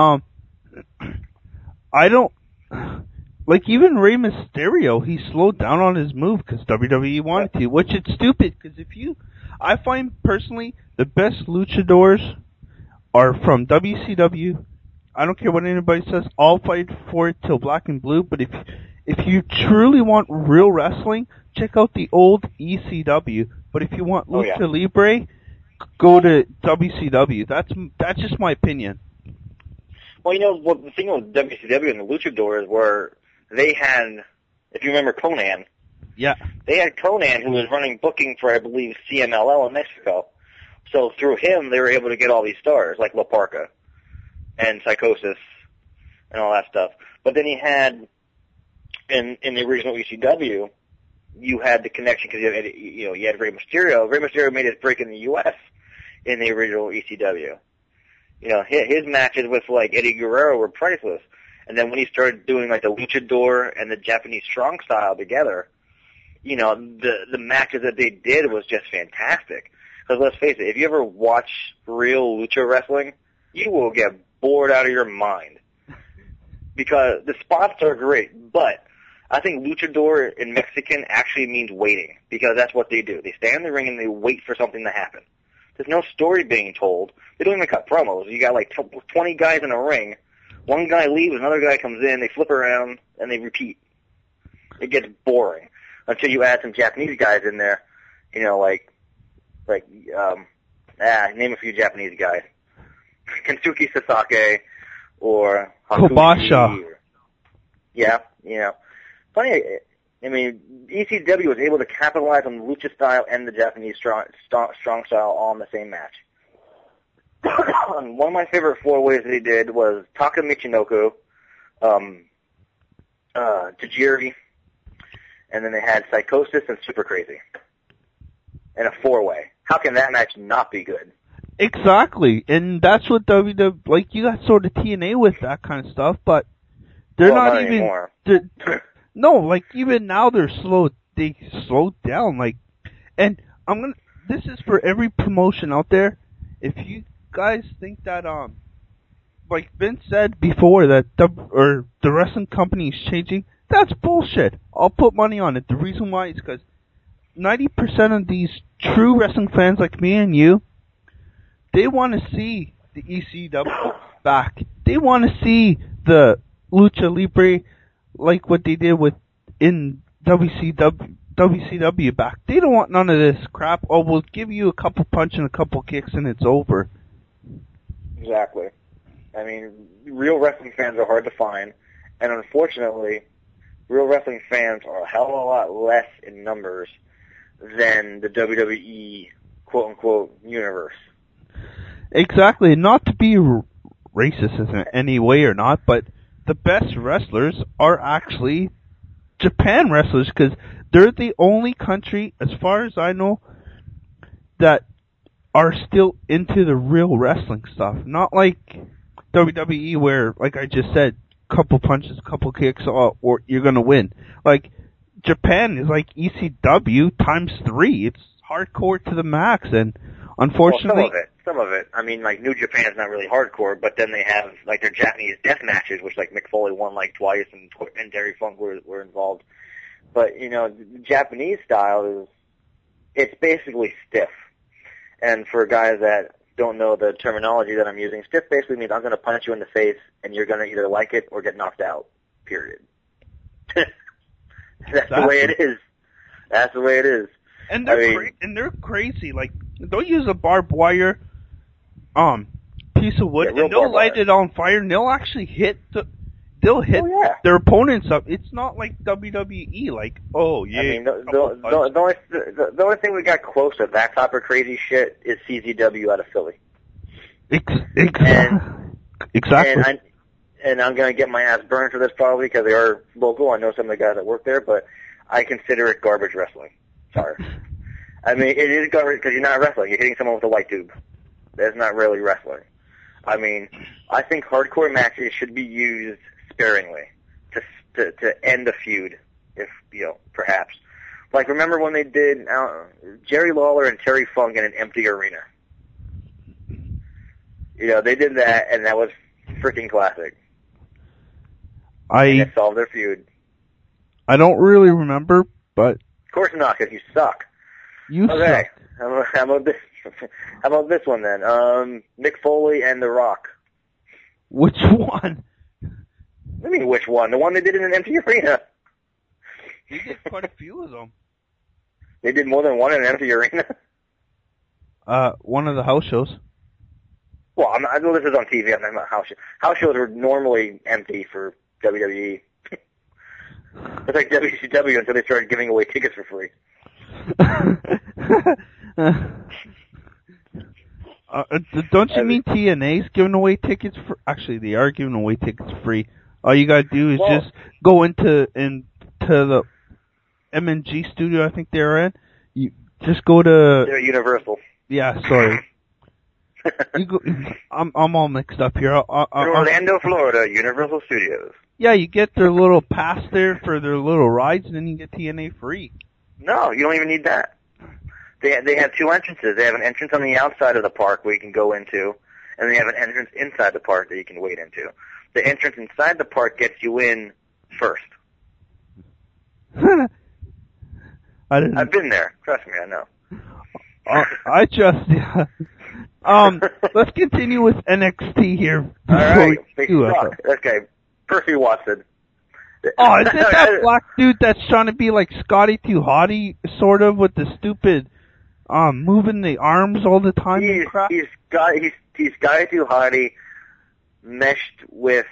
I don't like, even Rey Mysterio. He slowed down on his move because WWE wanted to, which is stupid. Because I find personally the best luchadors are from WCW. I don't care what anybody says. I'll fight for it till black and blue. But if you truly want real wrestling, check out the old ECW. But if you want Lucha Libre, go to WCW. That's just my opinion. Well, the thing with WCW and the luchadors were they had, if you remember Conan. Yeah. They had Conan who was running booking for, I believe, CMLL in Mexico. So through him, they were able to get all these stars, like La Parka and Psychosis and all that stuff. But then he had, in the original ECW, you had the connection because you had Rey Mysterio. Rey Mysterio made his break in the U.S. in the original ECW. His matches with like Eddie Guerrero were priceless. And then when he started doing like the luchador and the Japanese strong style together, the matches that they did was just fantastic. Because let's face it, if you ever watch real lucha wrestling, you will get bored out of your mind. Because the spots are great, but I think luchador in Mexican actually means waiting, because that's what they do. They stand in the ring and they wait for something to happen. There's no story being told. They don't even cut promos. You got like 20 guys in a ring. One guy leaves, another guy comes in, they flip around, and they repeat. It gets boring until you add some Japanese guys in there, name a few Japanese guys. Kensuke Sasaki or Kobasha. Funny, ECW was able to capitalize on the lucha style and the Japanese strong style all in the same match. One of my favorite four-ways that he did was Taka Michinoku, Tajiri, and then they had Psychosis and Super Crazy. In a four-way. How can that match not be good? Exactly, and that's what WWE, like, you got sort of TNA with that kind of stuff, but they're not even anymore. No, like, even now they slowed down, like, and this is for every promotion out there. If you guys think that, like Vince said before, that the wrestling company is changing, that's bullshit. I'll put money on it. The reason why is because 90% of these true wrestling fans like me and you, they want to see the ECW back. They want to see the Lucha Libre, like what they did in WCW back. They don't want none of this crap. Oh, we'll give you a couple punch and a couple kicks and it's over. Exactly. I mean, real wrestling fans are hard to find, and unfortunately, real wrestling fans are a hell of a lot less in numbers than the WWE quote-unquote universe. Exactly. Not to be racist in any way or not, but the best wrestlers are actually Japan wrestlers, because they're the only country, as far as I know, that are still into the real wrestling stuff. Not like WWE where, like I just said, couple punches, couple kicks, or you're gonna win. Like, Japan is like ECW times 3. It's hardcore to the max, and unfortunately... Well, some of it. I mean, like, New Japan's not really hardcore, but then they have, like, their Japanese death matches, which, like, Mick Foley won, like, twice, and Terry Funk were involved. But, the Japanese style it's basically stiff. And for guys that don't know the terminology that I'm using, stiff basically means I'm going to punch you in the face, and you're going to either like it or get knocked out. Period. That's the way it is. That's the way it is. And they're crazy. Like, they'll use a barbed wire piece of wood, and they'll light it on fire, and they'll actually hit their opponents up. It's not like WWE, like, oh yeah. I mean, the only thing we got close to that type of crazy shit is CZW out of Philly. Exactly. And I'm going to get my ass burned for this probably because they are local. I know some of the guys that work there, but I consider it garbage wrestling. Sorry. I mean, it is garbage because you're not wrestling. You're hitting someone with a light tube. That's not really wrestling. I mean, I think hardcore matches should be used sparingly to end a feud, if, perhaps. Like, remember when they did Jerry Lawler and Terry Funk in an empty arena? They did that, and that was freaking classic. And it solved their feud. I don't really remember, but... Of course not, because you suck. Okay. How about this? How about this one then? Mick Foley and The Rock. Which one? What do you mean, which one? The one they did in an empty arena. You did quite a few of them. They did more than one in an empty arena? One of the house shows. Well, I know this is on TV. I'm talking about house shows. House shows are normally empty for WWE. It's like WCW until they started giving away tickets for free. Don't you mean TNA's giving away tickets for? Actually, they are giving away tickets free. All you gotta do is just go into the MNG studio. I think they're in. You just go to. They're Universal. Yeah, sorry. You go, I'm all mixed up here. Orlando, Florida, Universal Studios. Yeah, you get their little pass there for their little rides, and then you get TNA free. No, you don't even need that. They have two entrances. They have an entrance on the outside of the park where you can go into, and they have an entrance inside the park that you can wait into. The entrance inside the park gets you in first. I've been there. Trust me, I know. Let's continue with NXT here. All right, they suck. Okay, Percy Watson. Oh, is it that black dude that's trying to be like Scotty Too Hottie, sort of, with the stupid, moving the arms all the time and crap? He's Scotty Too Hottie meshed with,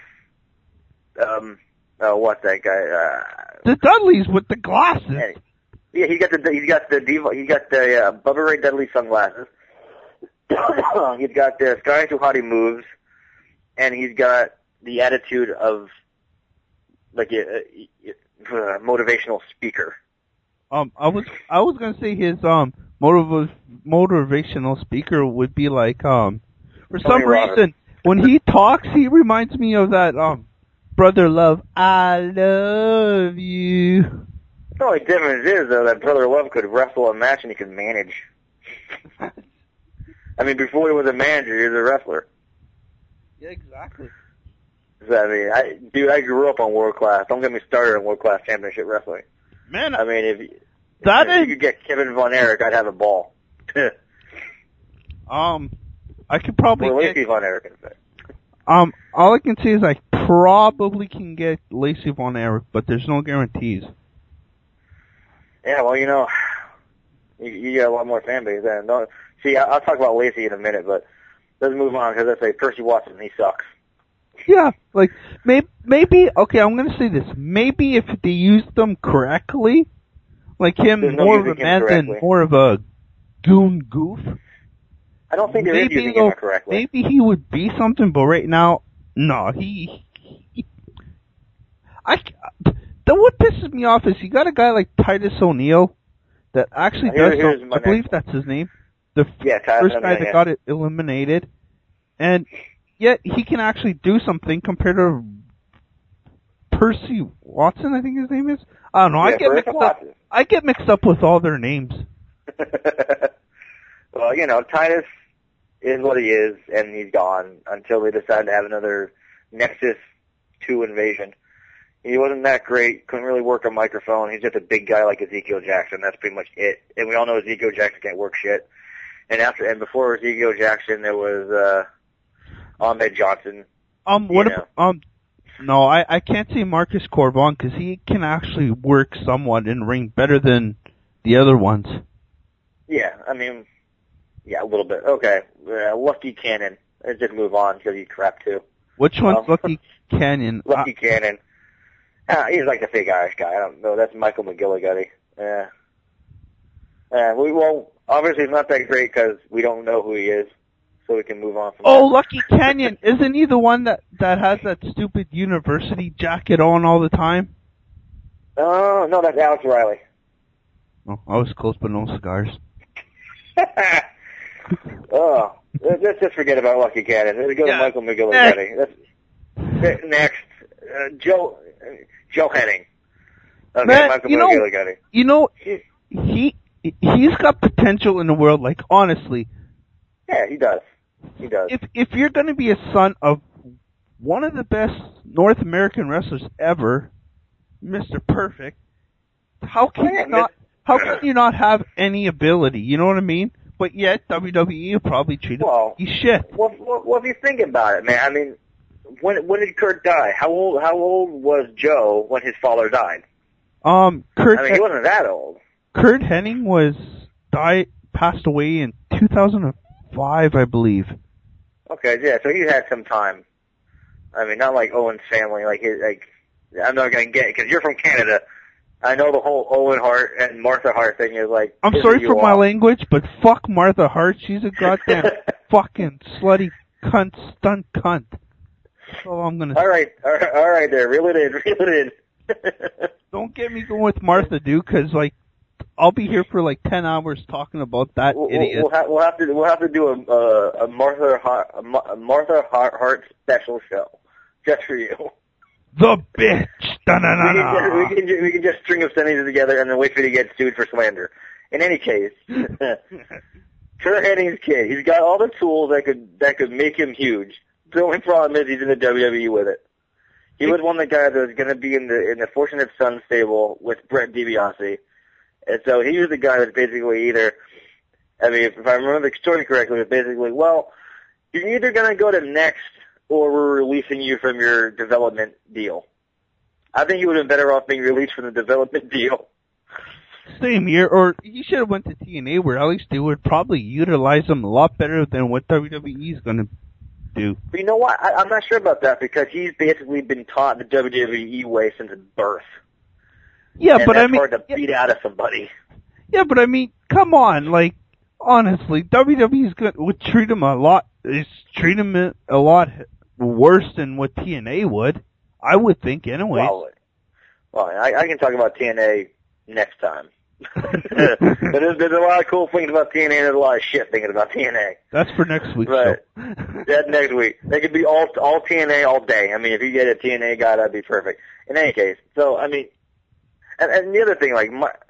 what's that guy? The Dudleys with the glasses. Yeah, he's got the Bubba Ray Dudley sunglasses. He's got the Scotty Too Hottie moves, and he's got the attitude of like a motivational speaker. I was gonna say his motivational speaker would be like for some reason when he talks he reminds me of that Brother Love, I love you. The only difference is though that Brother Love could wrestle a match and he could manage. I mean, before he was a manager, he was a wrestler. Yeah, exactly. So, I mean, I grew up on World Class. Don't get me started on World Class Championship Wrestling. Man, I mean, if you could get Kevin Von Erich, I'd have a ball. I could probably or Lacey Von Erich, in fact. All I can say is I probably can get Lacey Von Erich, but there's no guarantees. Yeah, well, you got a lot more fan base then. See, I'll talk about Lacey in a minute, but let's move on because let's say Percy Watson, he sucks. Yeah, like maybe. Okay, I'm gonna say this. Maybe if they used them correctly, like him more of a man than more of a goon goof. I don't think they're using him correctly. Maybe he would be something, but right now, no. What pisses me off is you got a guy like Titus O'Neil that actually does something. I believe that's his name. The first guy that got it eliminated, and yet he can actually do something compared to Percy Watson, I think his name is. I don't know. Yeah, I get mixed up with all their names. Well, Titus is what he is, and he's gone until they decide to have another Nexus 2 invasion. He wasn't that great, couldn't really work a microphone. He's just a big guy like Ezekiel Jackson. That's pretty much it. And we all know Ezekiel Jackson can't work shit. And before Ezekiel Jackson, there was Ahmed Johnson. No, I can't say Marcus Corvon because he can actually work somewhat in ring better than the other ones. Yeah, I mean, yeah, a little bit. Okay, Lucky Cannon. Let's just move on because he's crap too. Which one's Lucky Canyon? Lucky Cannon. He's like the fake Irish guy. I don't know. That's Michael McGillicuddy. Yeah. Well, obviously he's not that great because we don't know who he is. so we can move on from Oh, that. Lucky Canyon. Isn't he the one that has that stupid university jacket on all the time? Oh, no, that's Alex Riley. Oh, I was close, but no cigars. Oh, let's just forget about Lucky Cannon. Let's go to Michael McGillicuddy. Next, Joe Henning. Okay, Man, Michael McGillicuddy. You know, he's got potential in the world. Like, honestly. Yeah, he does. He does. If you're going to be a son of one of the best North American wrestlers ever, Mr. Perfect, how can you not have any ability? You know what I mean? But yet WWE will probably treat him like shit. Well, if you think about it, man, I mean, when did Kurt die? How old was Joe when his father died? He wasn't that old. Kurt Hennig passed away in 2005, I believe. Okay, yeah, so he had some time. I mean, not like Owen's family, I'm not gonna get it, because you're from Canada. I know the whole Owen Hart and Martha Hart thing is like... I'm sorry for my language, but fuck Martha Hart. She's a goddamn fucking slutty cunt, stunt cunt. That's all I'm gonna say. All right there. Reel it in. Don't get me going with Martha, dude, because, I'll be here for 10 hours talking about that idiot. We'll have to do a Martha Hart special show. Just for you. The bitch! Da-na-na-na. We can just string up sentences together and then wait for you to get sued for slander. In any case, Kurt Hennig's kid, he's got all the tools that could make him huge. The only problem is he's in the WWE with it. He was one of the guys that was going to be in the Fortunate Son stable with Brett DiBiase. And so he was the guy that's basically either, if I remember the story correctly, it was basically, well, you're either going to go to Next or we're releasing you from your development deal. I think he would have been better off being released from the development deal. Same here, or he should have went to TNA where at least they would probably utilize him a lot better than what WWE is going to do. But you know what? I'm not sure about that because he's basically been taught the WWE way since birth. Yeah, and but that's hard to beat out of somebody. Yeah, but come on, honestly, WWE would treat him a lot worse than what TNA would. I would think, anyways. Well, I can talk about TNA next time. There's a lot of cool things about TNA and there's a lot of shit thinking about TNA. That's for next week. Right. That's next week. They could be all TNA all day. If you get a TNA guy, that'd be perfect. In any case, so, and the other thing,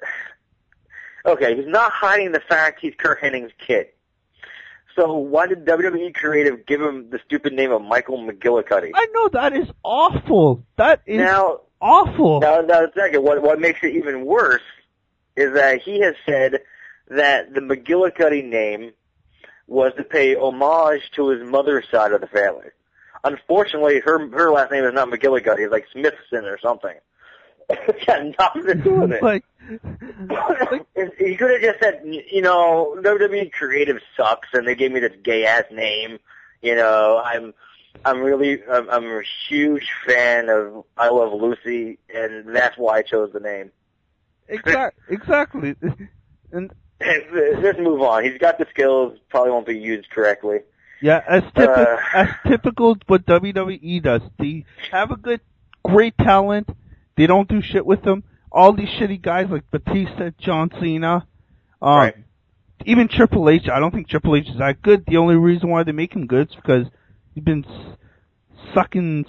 he's not hiding the fact he's Kurt Hennig's kid. So why did WWE Creative give him the stupid name of Michael McGillicuddy? I know, that is awful. That is awful. Now, second, what makes it even worse is that he has said that the McGillicuddy name was to pay homage to his mother's side of the family. Unfortunately, her last name is not McGillicuddy. It's like Smithson or something. It's got nothing to do with it. He could have just said, WWE Creative sucks, and they gave me this gay ass name. I'm a huge fan of I Love Lucy, and that's why I chose the name. Exactly. And let's move on. He's got the skills, probably won't be used correctly. Yeah, as typical what WWE does. They have a great talent. They don't do shit with them. All these shitty guys like Batista, John Cena, right. Even Triple H. I don't think Triple H is that good. The only reason why they make him good is because he's been sucking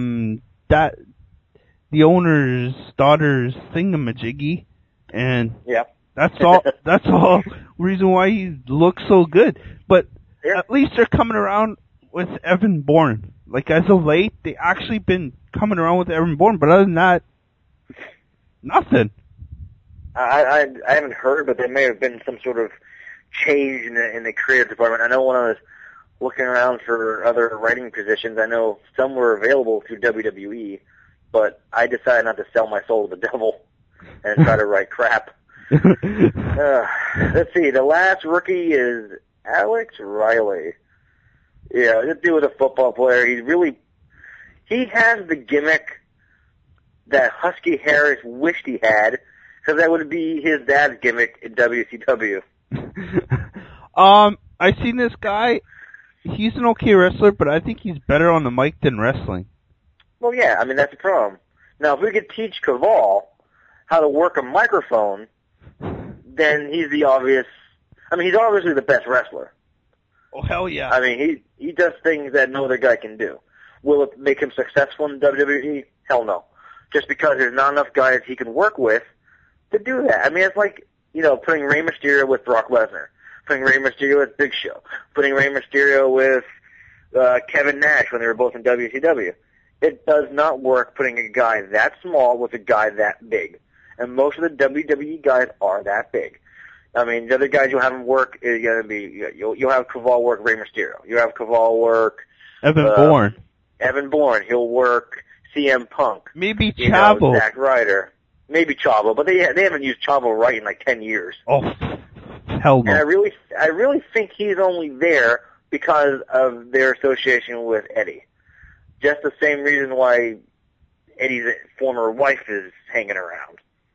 the owner's daughter's thingamajiggy, and that's all. That's all reason why he looks so good. But at least they're coming around with Evan Bourne. As of late, they actually been coming around with Evan Bourne. But other than that, nothing. I haven't heard, but there may have been some sort of change in the creative department. I know when I was looking around for other writing positions, I know some were available through WWE, but I decided not to sell my soul to the devil and try to write crap. Let's see. The last rookie is Alex Riley. Yeah, this dude was a football player. He has the gimmick that Husky Harris wished he had, because that would be his dad's gimmick in WCW. I seen this guy. he's an okay wrestler, but I think he's better on the mic than wrestling. Well, yeah, I mean, that's the problem. Now, if we could teach Kaval how to work a microphone, then he's the obvious... I mean, he's obviously the best wrestler. Oh, hell yeah. I mean, he does things that no other guy can do. Will it make him successful in WWE? Hell no. Just because there's not enough guys he can work with to do that. I mean, it's like, you know, putting Rey Mysterio with Brock Lesnar, putting Rey Mysterio with Big Show, putting Rey Mysterio with Kevin Nash when they were both in WCW. It does not work putting a guy that small with a guy that big. And most of the WWE guys are that big. I mean, the other guys you'll have him work is going to be, you'll have Kaval work Rey Mysterio. You'll have Kaval work Evan Bourne. Evan Bourne. He'll work CM Punk. Maybe Chavo. Zack Ryder. Maybe Chavo, but they haven't used Chavo right in like 10 years. Oh, hell no. And I really think he's only there because of their association with Eddie. Just the same reason why Eddie's former wife is hanging around.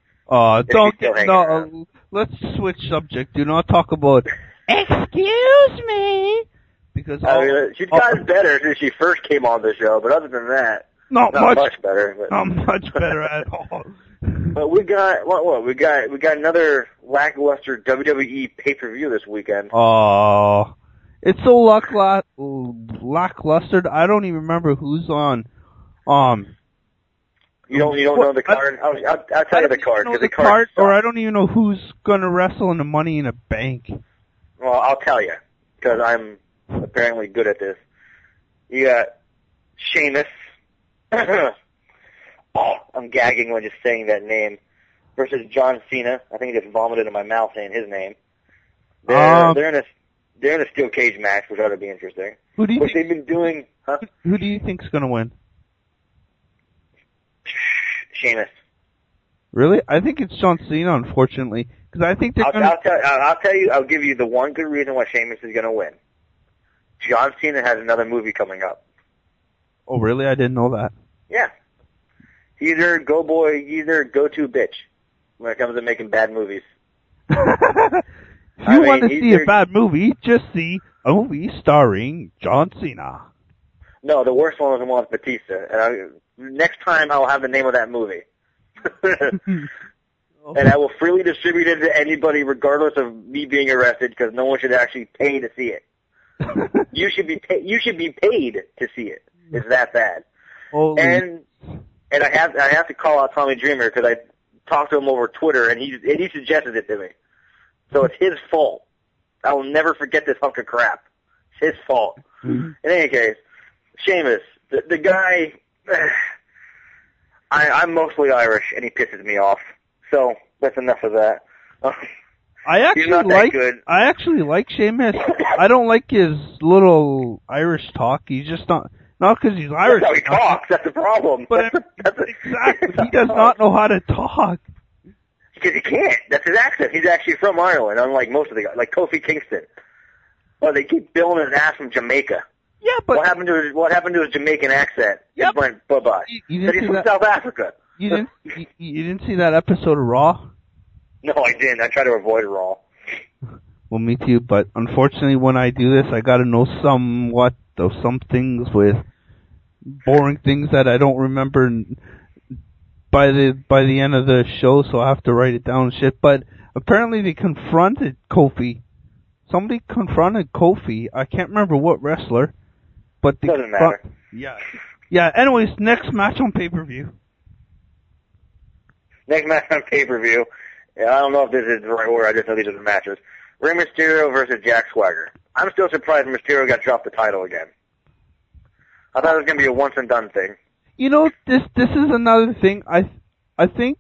Let's switch subject. Do not talk about, excuse me, because she's gotten better since she first came on the show, but other than that, not much better. But. Not much better at all. But we got we got another lackluster WWE pay-per-view this weekend. Oh, it's so lackluster. I don't even remember who's on. You don't know the card? I'll tell you the card. The card, or I don't even know who's gonna wrestle in the Money in the Bank. Well, I'll tell you, because I'm apparently good at this. You got Sheamus. I'm gagging when just saying that name. Versus John Cena. I think I just vomited in my mouth saying his name. They're in a steel cage match, which ought to be interesting. Which they've been doing, huh? Who do you think's gonna win? Sheamus. Really? I think it's John Cena, unfortunately, because I think they're gonna... I'll give you the one good reason why Sheamus is gonna win. John Cena has another movie coming up. Oh, really? I didn't know that. Yeah. He's either go to bitch when it comes to making bad movies. If you want to see a bad movie, just see a movie starring John Cena. No, the worst one was the one with Batista. And next time I'll have the name of that movie. And I will freely distribute it to anybody regardless of me being arrested because no one should actually pay to see it. You should be paid to see it. It's that bad. Holy. And I have to call out Tommy Dreamer because I talked to him over Twitter and he suggested it to me. So it's his fault. I will never forget this hunk of crap. It's his fault. In any case, Sheamus, the guy, I'm mostly Irish and he pisses me off. So that's enough of that. He's not that good. I actually like Sheamus. I don't like his little Irish talk. He's just not because he's Irish. That's how he talks. That's the problem. But exactly, he does not know how to talk. Because he can't. That's his accent. He's actually from Ireland, unlike most of the guys, like Kofi Kingston. Well, they keep billing his ass from Jamaica. Yeah, but what happened to his Jamaican accent? Yep. It went bye-bye. But he's from South Africa. You didn't see that episode of Raw? No, I didn't. I try to avoid Raw. Well, me too, but unfortunately when I do this, I gotta know some things with boring things that I don't remember by the end of the show, so I have to write it down and shit. But apparently they confronted Kofi. Somebody confronted Kofi. I can't remember what wrestler, but doesn't matter. Yeah. Anyways, next match on pay-per-view. Next match on pay-per-view. I don't know if this is the right order. I just know these are the matches. Rey Mysterio versus Jack Swagger. I'm still surprised Mysterio got dropped the title again. I thought it was going to be a once-and-done thing. You know, this is another thing. I think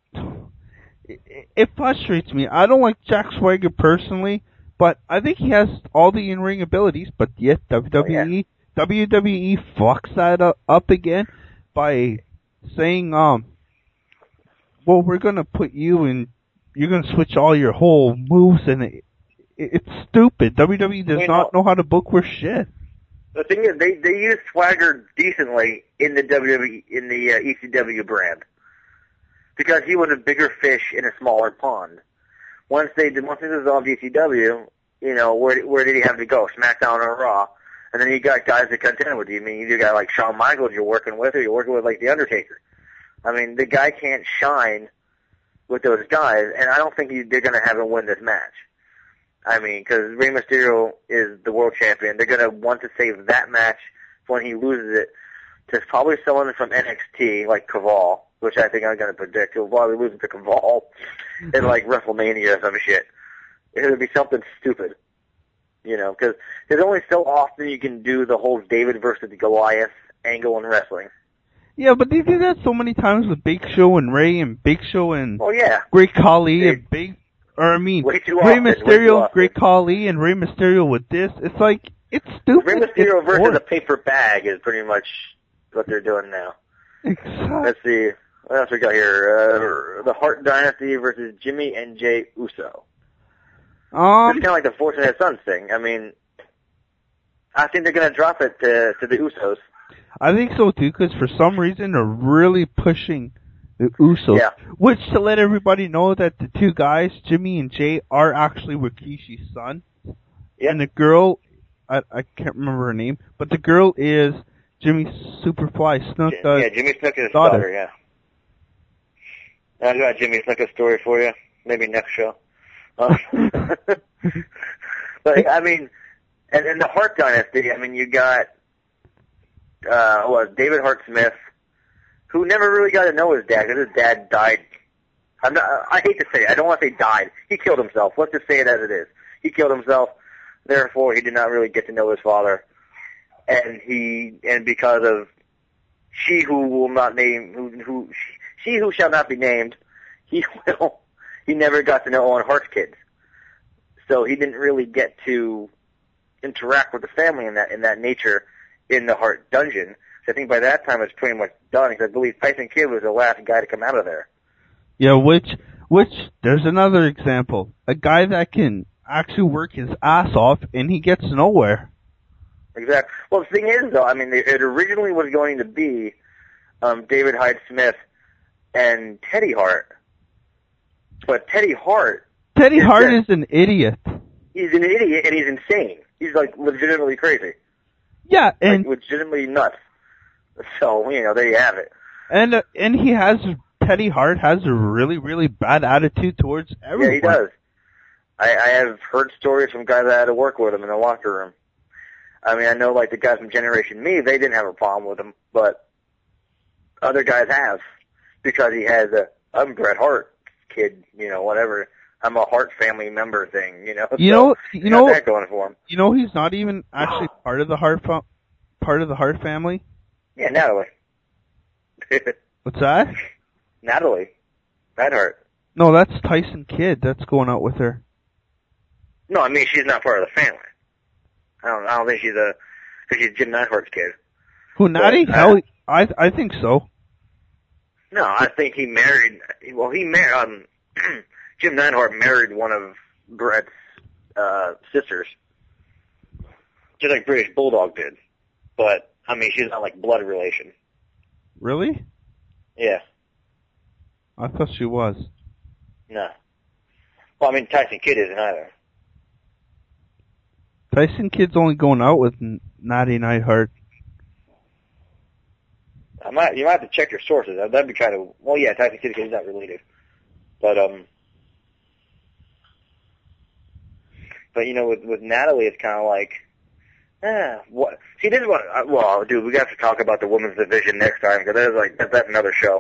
it frustrates me. I don't like Jack Swagger personally, but I think he has all the in-ring abilities, but yet WWE fucks that up again by saying, well, we're gonna put you in, you're gonna switch all your whole moves, and it's stupid. WWE does not know how to book worth shit. The thing is, they use Swagger decently in the WWE, in the ECW brand. Because he was a bigger fish in a smaller pond. Once they dissolved ECW, you know, where did he have to go? SmackDown or Raw? And then you got guys that contend with you. I mean, you got like Shawn Michaels you're working with, or you're working with like The Undertaker. I mean, the guy can't shine with those guys, and I don't think they're going to have him win this match. I mean, because Rey Mysterio is the world champion. They're going to want to save that match when he loses it to probably someone from NXT, like Caval, which I think I'm going to predict. He'll probably lose to Caval in like WrestleMania or some shit. It'll be something stupid. You know, because there's only so often you can do the whole David versus Goliath angle in wrestling. Yeah, but they did that so many times with Big Show and Ray and Big Show and Oh yeah, Great Khali and Rey Mysterio, Great Khali and Rey Mysterio with this. It's like, it's stupid. Rey Mysterio versus a paper bag is pretty much what they're doing now. Exactly. Let's see, what else we got here? The Hart Dynasty versus Jimmy and Jay Uso. It's kind of like the Fortunate Sons thing. I mean, I think they're going to drop it to the Usos. I think so too, because for some reason they're really pushing the Usos. Yeah. Which, to let everybody know that the two guys, Jimmy and Jay, are actually Rikishi's son. Yeah. And the girl, I can't remember her name, but the girl is Jimmy Superfly Snuka's yeah, Jimmy Snuka's daughter, yeah. I got Jimmy Snuka's story for you. Maybe next show. But, I mean, and in the Hart Dynasty, I mean, you got, David Hart Smith, who never really got to know his dad, because his dad died. I hate to say it. I don't want to say died. He killed himself. Let's just say it as it is. He killed himself. Therefore, he did not really get to know his father. And because of she who shall not be named, he never got to know Owen Hart's kids. So he didn't really get to interact with the family in that nature in the Hart dungeon. So I think by that time it's pretty much done, because I believe Tyson Kidd was the last guy to come out of there. Yeah, which there's another example. A guy that can actually work his ass off and he gets nowhere. Exactly. Well, the thing is, though, I mean, it originally was going to be David Hyde Smith and Teddy Hart. But Teddy Hart is an idiot. He's an idiot and he's insane. He's like legitimately crazy. Yeah, and like, legitimately nuts. So, you know, there you have it. And Teddy Hart has a really, really bad attitude towards everyone. Yeah, he does. I have heard stories from guys that had to work with him in the locker room. I mean, I know like the guys from Generation Me, they didn't have a problem with him, but other guys have, because he has I'm Bret Hart kid, you know, whatever. I'm a Hart family member thing, you know. You know that going for him. You know, he's not even actually part of the Hart family. Yeah, Natalie. What's that? Natalie. Neidhart. No, that's Tyson Kidd. That's going out with her. No, I mean she's not part of the family. I don't think because she's Jim Neidhart's kid. Who, Natty? Hell, I think so. No, I think he married. Well, Jim Neidhart married one of Bret's sisters, just like British Bulldog did. But I mean, she's not like blood relation. Really? Yeah. I thought she was. No. Well, I mean, Tyson Kidd isn't either. Tyson Kidd's only going out with Natty Neidhart. You might have to check your sources. That'd be kind of, well, yeah, Tyson Kidd is not related. But you know, with Natalie, it's kind of like, what? See, this is what, well, dude, we got to talk about the women's division next time, because that's another show.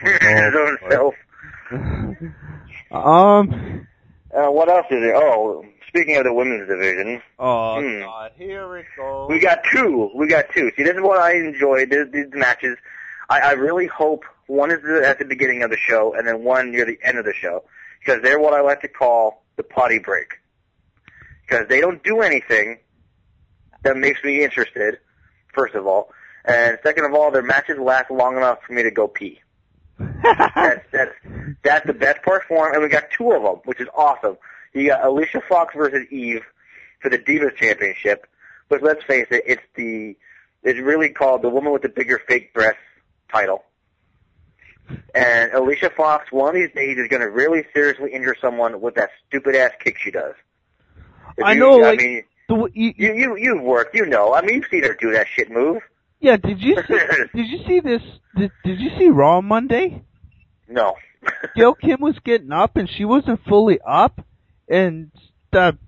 What else is there? Oh, speaking of the women's division. Oh, God, here we go. We got two. See, this is what I enjoyed, these matches. I really hope one is at the beginning of the show, and then one near the end of the show, because they're what I like to call the potty break. Because they don't do anything that makes me interested, first of all. And second of all, their matches last long enough for me to go pee. That's the best part for them, and we got two of them, which is awesome. You got Alicia Fox versus Eve for the Divas Championship, but let's face it, it's really called the Woman with the Bigger Fake Breasts title. And Alicia Fox, one of these days, is going to really seriously injure someone with that stupid ass kick she does. You've worked, you know. I mean, you've seen her do that shit move. Yeah, did you see this? Did you see Raw Monday? No. Gail Kim was getting up and she wasn't fully up, and that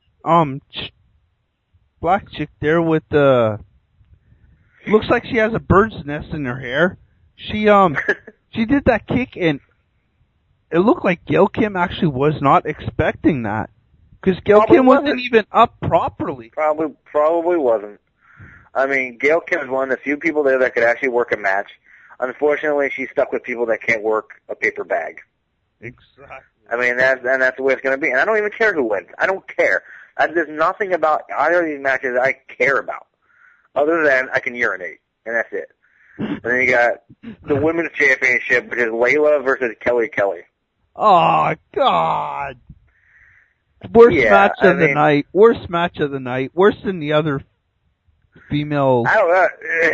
black chick there with the looks like she has a bird's nest in her hair. She did that kick and it looked like Gail Kim actually was not expecting that because Gail Kim wasn't even up properly. Probably wasn't. I mean, Gail Kim is one of the few people there that could actually work a match. Unfortunately, she's stuck with people that can't work a paper bag. Exactly. I mean, that's the way it's going to be. And I don't even care who wins. I don't care. There's nothing about either of these matches I care about, other than I can urinate, and that's it. And then you got the Women's Championship, which is Layla versus Kelly Kelly. Oh, God. Worst match of the night. Worst match of the night. Worse than the other female. I don't know.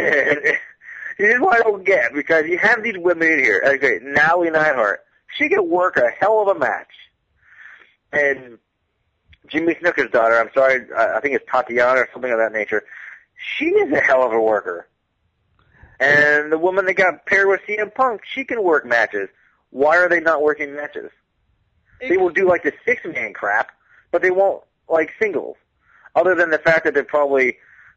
This is what I don't get, because you have these women in here. Okay, Natalie Neidhart. She can work a hell of a match. And Jimmy Snuka's daughter, I'm sorry, I think it's Tatiana or something of that nature, she is a hell of a worker. And the woman that got paired with CM Punk, she can work matches. Why are they not working matches? They will do like the 6-man crap, but they won't like singles. Other than the fact that they're probably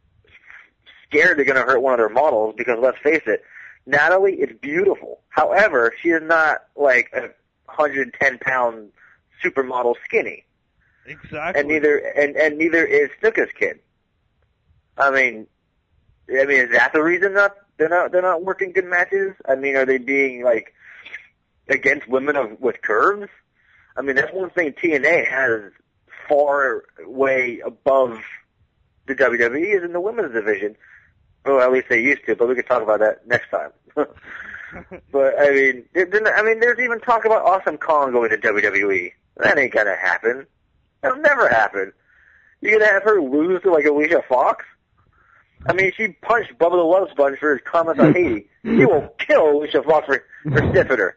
scared they're going to hurt one of their models, because let's face it, Natalie is beautiful. However, she is not like a 110-pound supermodel skinny. Exactly. And neither is Snuka's kid. I mean, is that the reason they're not working good matches? I mean, are they being like against women with curves? I mean, that's one thing TNA has far way above the WWE is in the women's division. Well, at least they used to, but we can talk about that next time. But I mean, there's even talk about Awesome Kong going to WWE. That ain't gonna happen. That'll never happen. You're gonna have her lose to like Alicia Fox? I mean, she punched Bubba the Love Sponge for his comments on Haiti. She will kill Alicia Fox for stiffing her.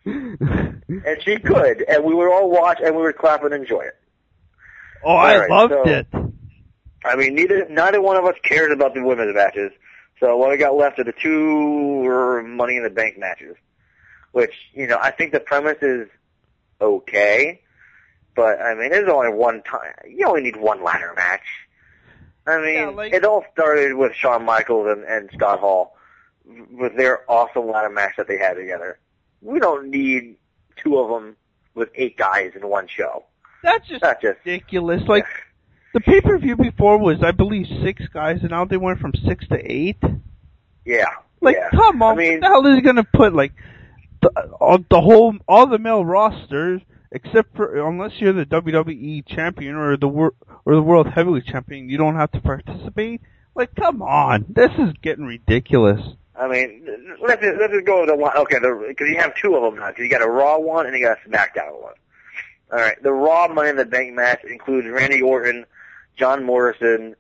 And she could, and we would all watch and we would clap and enjoy it. Oh, I loved it. I mean, neither one of us cares about the women's matches. So what we got left are the two Money in the Bank matches, which, you know, I think the premise is okay, but I mean, there's only one time. You only need one ladder match. I mean, it all started with Shawn Michaels and Scott Hall with their awesome ladder match that they had together. We don't need two of them with 8 guys in one show. That's just ridiculous. Like, the pay-per-view before was, I believe, 6 guys, and now they went from 6 to 8. Yeah. Like, come on, what the hell is he gonna put, like, all the male rosters, except for, unless you're the WWE champion or the World Heavyweight champion, you don't have to participate? Like, come on. This is getting ridiculous. I mean, let's just go with the one, okay, because you have 2 of them now, because you got a Raw one and you got a SmackDown one. Alright, the Raw Money in the Bank match includes Randy Orton, John Morrison,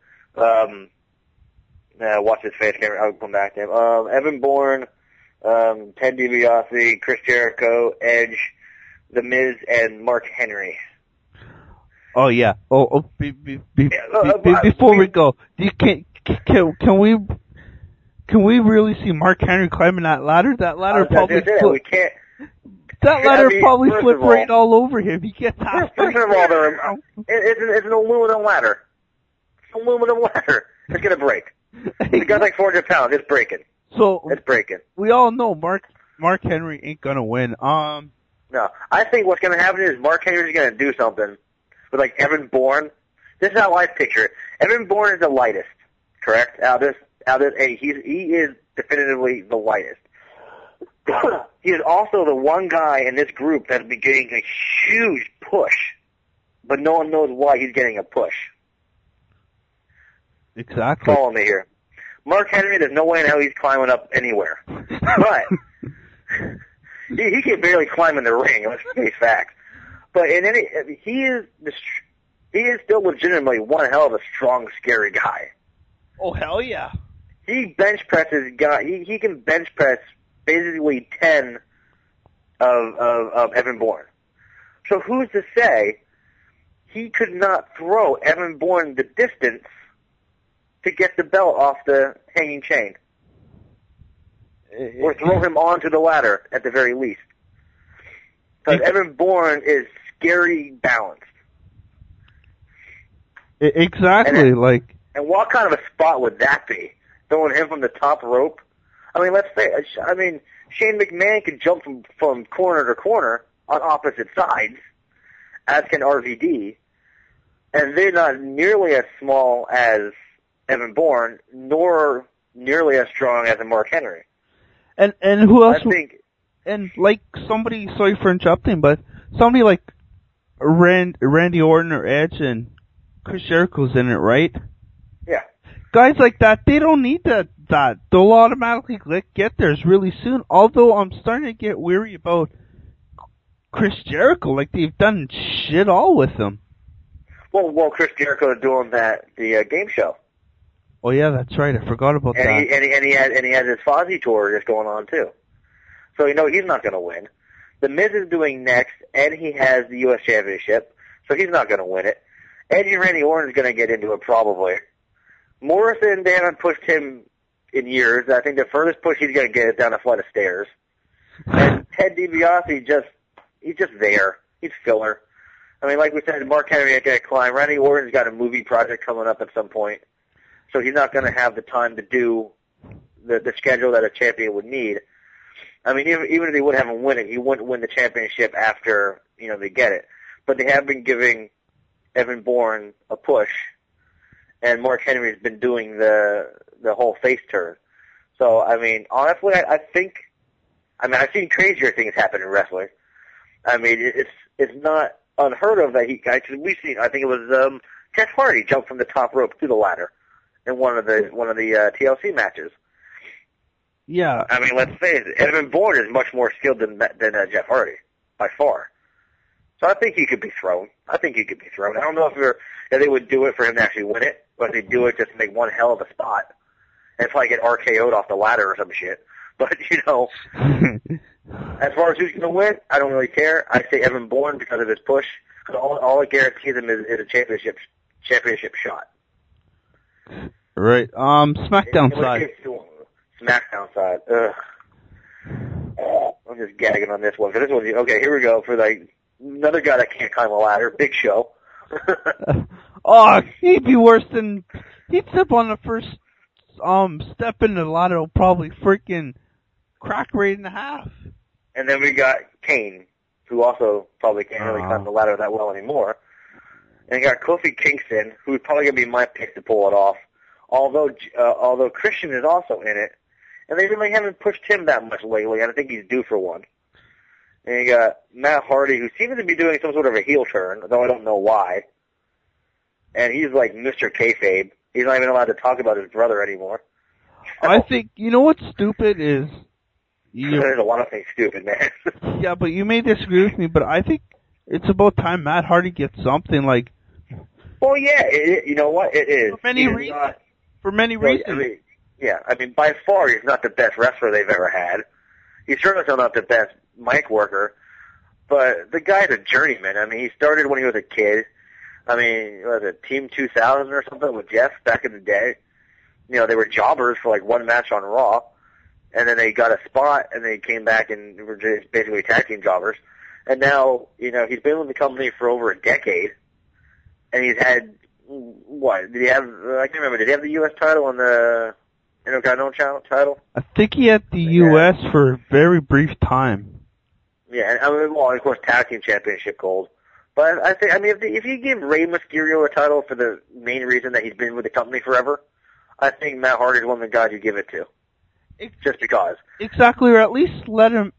what's his face, I'll come back to him, Evan Bourne, Ted DiBiase, Chris Jericho, Edge, The Miz, and Mark Henry. Oh yeah. Before we go, can we really see Mark Henry climbing that ladder? That ladder probably we can't. That ladder probably flipped right all over him. He gets half. First of all, it's an aluminum ladder. It's an aluminum ladder. It's gonna break. The guy's like 400 pounds. It's breaking. So it's breaking. We all know Mark Henry ain't gonna win. No, I think what's gonna happen is Mark Henry's gonna do something with like Evan Bourne. This is how I picture it. Evan Bourne is the lightest, correct? He is definitively the lightest. He is also the one guy in this group that's been getting a huge push, but no one knows why he's getting a push. Exactly. Follow me here. Mark Henry, there's no way in hell he's climbing up anywhere. But he can barely climb in the ring. Let's face facts. But he is still legitimately one hell of a strong, scary guy. Oh hell yeah! He bench presses guy. He can bench press basically 10 of Evan Bourne. So who's to say he could not throw Evan Bourne the distance to get the belt off the hanging chain. Or throw him onto the ladder, at the very least. Because Evan Bourne is scary balanced. Exactly, And what kind of a spot would that be? Throwing him from the top rope? I mean, Shane McMahon can jump from corner to corner on opposite sides, as can RVD, and they're not nearly as small as Evan Bourne, nor nearly as strong as a Mark Henry. And who else? I think, and like somebody, sorry for interrupting, but somebody like Randy Orton or Edge and Chris Jericho's in it, right? Yeah. Guys like that, they don't need that. They'll automatically get theirs really soon. Although I'm starting to get weary about Chris Jericho, like they've done shit all with him. Well, Chris Jericho is doing the game show. Oh yeah, that's right. I forgot about that. And he has his Fozzy tour just going on too. So he's not going to win. The Miz is doing next, and he has the U.S. Championship, so he's not going to win it. Edge and Randy Orton is going to get into it probably. Morrison, they haven't pushed him in years. I think the furthest push he's going to get is down a flight of stairs. And Ted DiBiase he's just there. He's filler. I mean, like we said, Mark Henry ain't going to climb. Randy Orton's got a movie project coming up at some point, so he's not going to have the time to do the schedule that a champion would need. I mean, even if they would have him win it, he wouldn't win the championship after, they get it. But they have been giving Evan Bourne a push, and Mark Henry's been doing the whole face turn. So, I mean, honestly, I've seen crazier things happen in wrestling. I mean, it's not unheard of that we've seen, I think it was, Jeff Hardy jumped from the top rope to the ladder in one of the TLC matches. Yeah. I mean, let's face it, Evan Bourne is much more skilled than Jeff Hardy, by far. So I think he could be thrown. I don't know if they would do it for him to actually win it, but they do it just to make one hell of a spot and probably get RKO'd off the ladder or some shit. But, as far as who's going to win, I don't really care. I say Evan Bourne because of his push. Because all it guarantees him is a championship shot. Right. SmackDown side. SmackDown side. Ugh. I'm just gagging on this one. For this one, okay, here we go for another guy that can't climb a ladder. Big Show. He'd be worse than he'd step on the first step in the ladder. Will probably freaking crack right in half. And then we got Kane, who also probably can't really climb the ladder that well anymore. And you got Kofi Kingston, who's probably gonna be my pick to pull it off. Although Christian is also in it, and they really haven't pushed him that much lately, and I think he's due for one. And you got Matt Hardy, who seems to be doing some sort of a heel turn, though I don't know why. And he's like Mr. Kayfabe. He's not even allowed to talk about his brother anymore. I think, what's stupid is... There's a lot of things stupid, man. Yeah, but you may disagree with me, but I think it's about time Matt Hardy gets something like... Well, yeah, you know what? It is. For many reasons. I mean, by far, he's not the best wrestler they've ever had. He's certainly still not the best mic worker, but the guy's a journeyman. I mean, he started when he was a kid. I mean, was it Team 2000 or something with Jeff back in the day? They were jobbers for like one match on Raw, and then they got a spot, and they came back and were just basically tag team jobbers. And now, he's been with the company for over a decade, and he's had, what, did he have, I can't remember, did he have the U.S. title and the Intercontinental title? I think he had the U.S. for a very brief time. Yeah, and of course, tag team championship gold. But I think, if you give Rey Mysterio a title for the main reason that he's been with the company forever, I think Matt Hardy is one of the guys you give it to. Just because. Exactly, or at least let him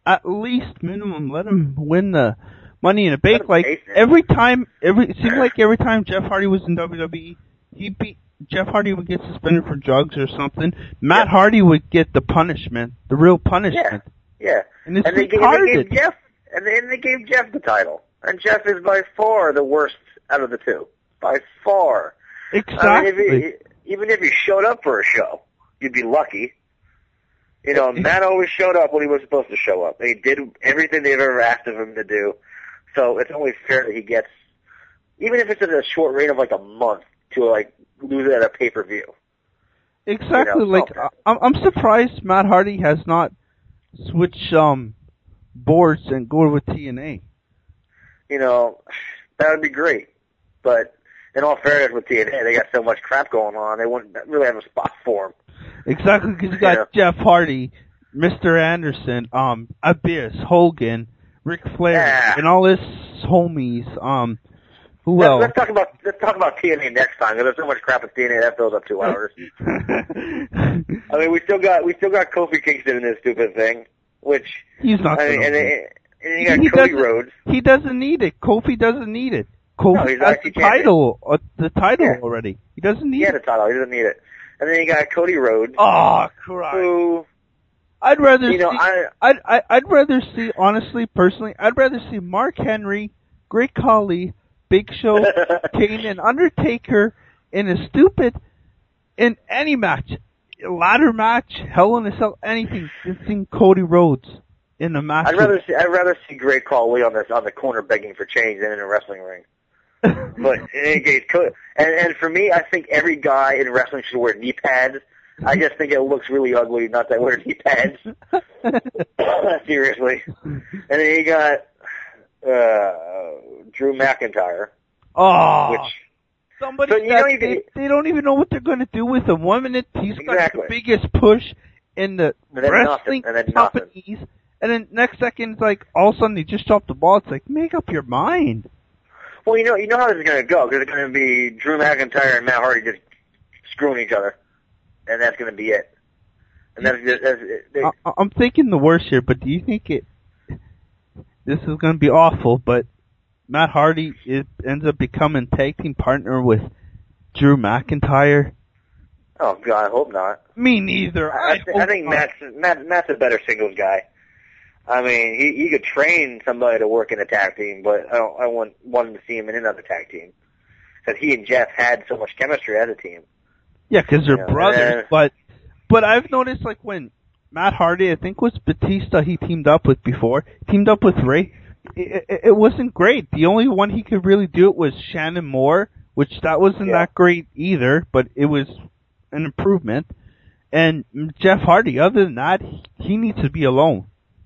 win the Money in the Bank. Like, it seemed like every time Jeff Hardy was in WWE, Jeff Hardy would get suspended for drugs or something. Matt Hardy would get the punishment, the real punishment. Yeah. And they gave Jeff, and they gave Jeff the title. And Jeff is by far the worst out of the two. By far. Exactly. Even if he showed up for a show, you'd be lucky. Matt always showed up when he was supposed to show up. He did everything they've ever asked of him to do. So it's only fair that he gets, even if it's in a short reign of like a month, to like lose it at a pay-per-view. Exactly. You know, like I'm surprised Matt Hardy has not switched boards and go with TNA. You know, that would be great. But in all fairness, with TNA, they got so much crap going on, they wouldn't really have a spot for him. Exactly, because you got Jeff Hardy, Mr. Anderson, Abyss, Hogan, Ric Flair, and all his homies. Who else? Let's talk about TNA next time, because there's so much crap with TNA that fills up 2 hours. I mean, we still got Kofi Kingston in this stupid thing, which he's not. And you got Cody Rhodes. He doesn't need it. Kofi doesn't need it. Kofi has the title already. He doesn't need it. He had the title. He doesn't need it. And then you got Cody Rhodes. Oh, Christ. Who, I'd rather I'd rather see, honestly, personally, I'd rather see Mark Henry, Great Khali, Big Show, Kane, and Undertaker in any match. Ladder match, Hell in a Cell, anything, than seeing Cody Rhodes in the match. I'd rather see Great Khali on the corner begging for change than in a wrestling ring. But in any case, and for me, I think every guy in wrestling should wear knee pads. I just think it looks really ugly not to wear knee pads. Seriously. And then you got Drew McIntyre. Oh, which somebody they don't even know what they're going to do with him. 1 minute he's got the biggest push in the wrestling companies, and then next second it's like all of a sudden they just drop the ball. It's like, make up your mind. Well, you know how this is going to go, because it's going to be Drew McIntyre and Matt Hardy just screwing each other, and that's going to be it. And I'm thinking the worst here, but do you think this is going to be awful, but Matt Hardy ends up becoming tag team partner with Drew McIntyre? Oh God, I hope not. Me neither. I think Matt's a better singles guy. I mean, he could train somebody to work in a tag team, but I want him to see him in another tag team, because he and Jeff had so much chemistry as a team. Yeah, because they're brothers. But I've noticed, like, when Matt Hardy, I think was Batista, he teamed up with before, teamed up with Ray. It wasn't great. The only one he could really do it was Shannon Moore, which that wasn't that great either, but it was an improvement. And Jeff Hardy, other than that, he needs to be alone.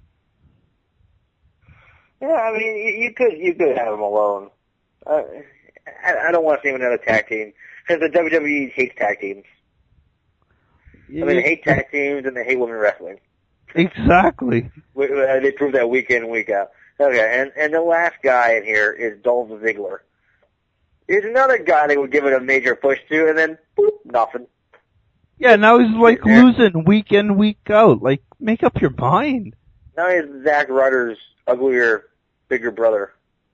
Yeah, I mean, you could have him alone. I don't want to see him in another tag team, because the WWE hates tag teams. Yeah. I mean, they hate tag teams and they hate women wrestling. Exactly. They prove that week in and week out. Okay, and the last guy in here is Dolph Ziggler. He's another guy they would give it a major push to, and then, boop, nothing. Yeah, now he's like losing week in, week out. Like, make up your mind. Now he's Zack Ryder's uglier, bigger brother.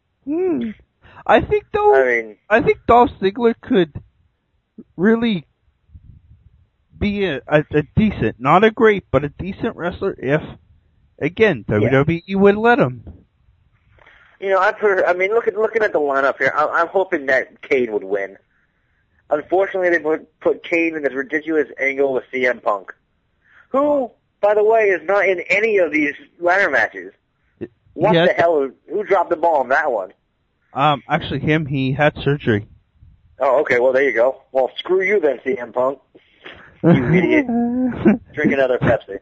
I think Dolph Ziggler could really be a decent, not a great, but a decent wrestler if, again, WWE would let him. You know, looking at the lineup here, I'm hoping that Kane would win. Unfortunately, they put Kane in this ridiculous angle with CM Punk, who, by the way, is not in any of these ladder matches. What the hell? Who dropped the ball on that one? Actually, he had surgery. Oh, okay. Well, there you go. Well, screw you then, CM Punk. You idiot. Drink another Pepsi.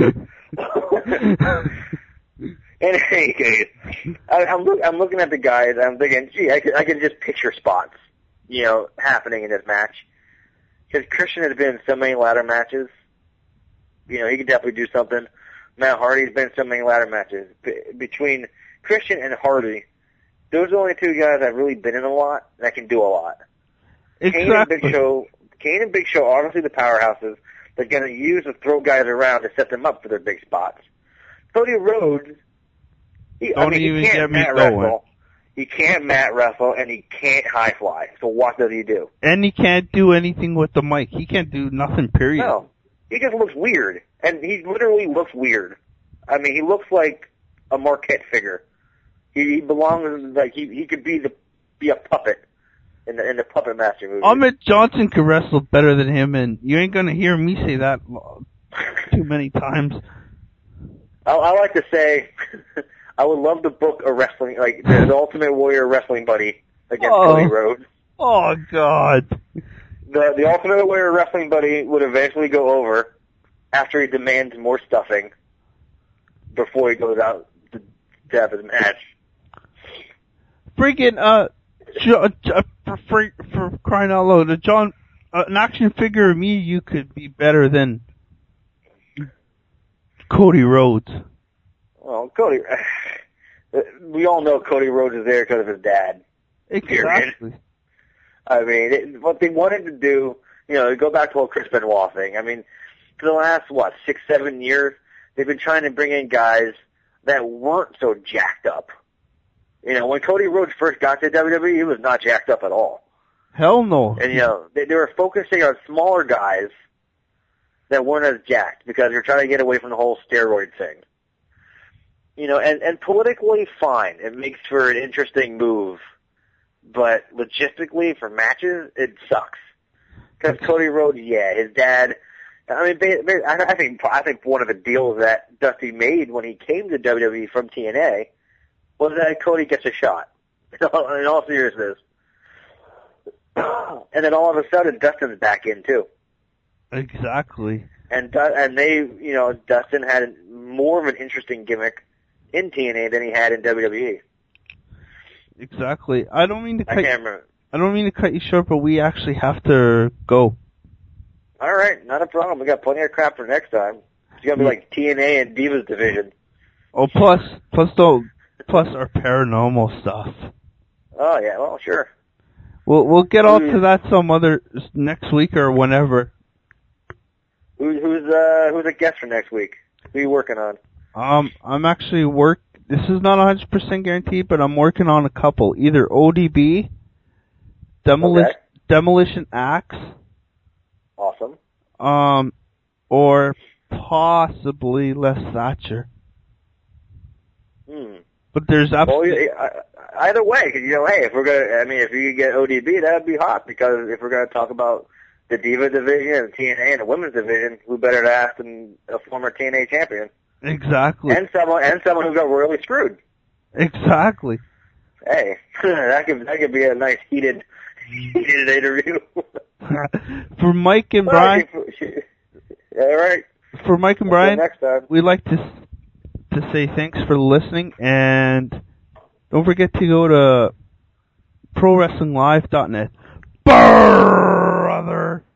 In any case, I'm looking at the guys, and I'm thinking, gee, I can just picture spots, happening in this match. Because Christian has been in so many ladder matches. He could definitely do something. Matt Hardy's been in so many ladder matches. Between Christian and Hardy, those are the only two guys I've really been in a lot that can do a lot. Exactly. Kane and Big Show are obviously the powerhouses. They're going to use to throw guys around to set them up for their big spots. Cody Rhodes, he can't mat wrestle. He can't mat wrestle, and he can't high fly. So what does he do? And he can't do anything with the mic. He can't do nothing, period. No. He just looks weird. And he literally looks weird. I mean, he looks like a Marquette figure. He belongs, like, he could be a puppet in the Puppet Master movie. Ahmed Johnson could wrestle better than him, and you ain't gonna hear me say that too many times. I like to say, I would love to book a wrestling, like, the Ultimate Warrior wrestling buddy against Cody Rhodes. Oh, God. The Ultimate Warrior wrestling buddy would eventually go over after he demands more stuffing before he goes out to have his match. Freaking, for crying out loud, John, an action figure of me, you could be better than Cody Rhodes. Well, Cody, we all know Cody Rhodes is there because of his dad. Exactly. Period. I mean, what they wanted to do, go back to the whole Chris Benoit thing. I mean, for the last, 6-7 years, they've been trying to bring in guys that weren't so jacked up. When Cody Rhodes first got to WWE, he was not jacked up at all. Hell no. And, they were focusing on smaller guys that weren't as jacked because they're trying to get away from the whole steroid thing. And politically, fine. It makes for an interesting move. But logistically, for matches, it sucks. Because Cody Rhodes, his dad, I mean, I think one of the deals that Dusty made when he came to WWE from TNA was that Cody gets a shot. In all seriousness. And then all of a sudden, Dustin's back in too. Exactly. And they, Dustin had more of an interesting gimmick in TNA than he had in WWE. Exactly. I don't mean to cut you short, but we actually have to go. All right, not a problem. We got plenty of crap for next time. It's gonna be like TNA and Divas division. Oh, plus our paranormal stuff. Oh yeah, well sure. We'll get on to that some other next week or whenever. Who's a guest for next week? Who are you working on? I'm actually this is not 100% guaranteed, but I'm working on a couple. Either ODB, Demolition Axe. Awesome. Or possibly Les Thatcher. But there's absolutely... either way, because, hey, if you get ODB, that would be hot, because if we're going to talk about the Diva division and TNA and the women's division, who better to ask than a former TNA champion? Exactly. And someone who got royally screwed. Exactly. Hey, that could be a nice heated interview. For Mike and Brian. All right. For Mike and Brian, next time. We'd like to say thanks for listening, and don't forget to go to ProWrestlingLive.net. Brother.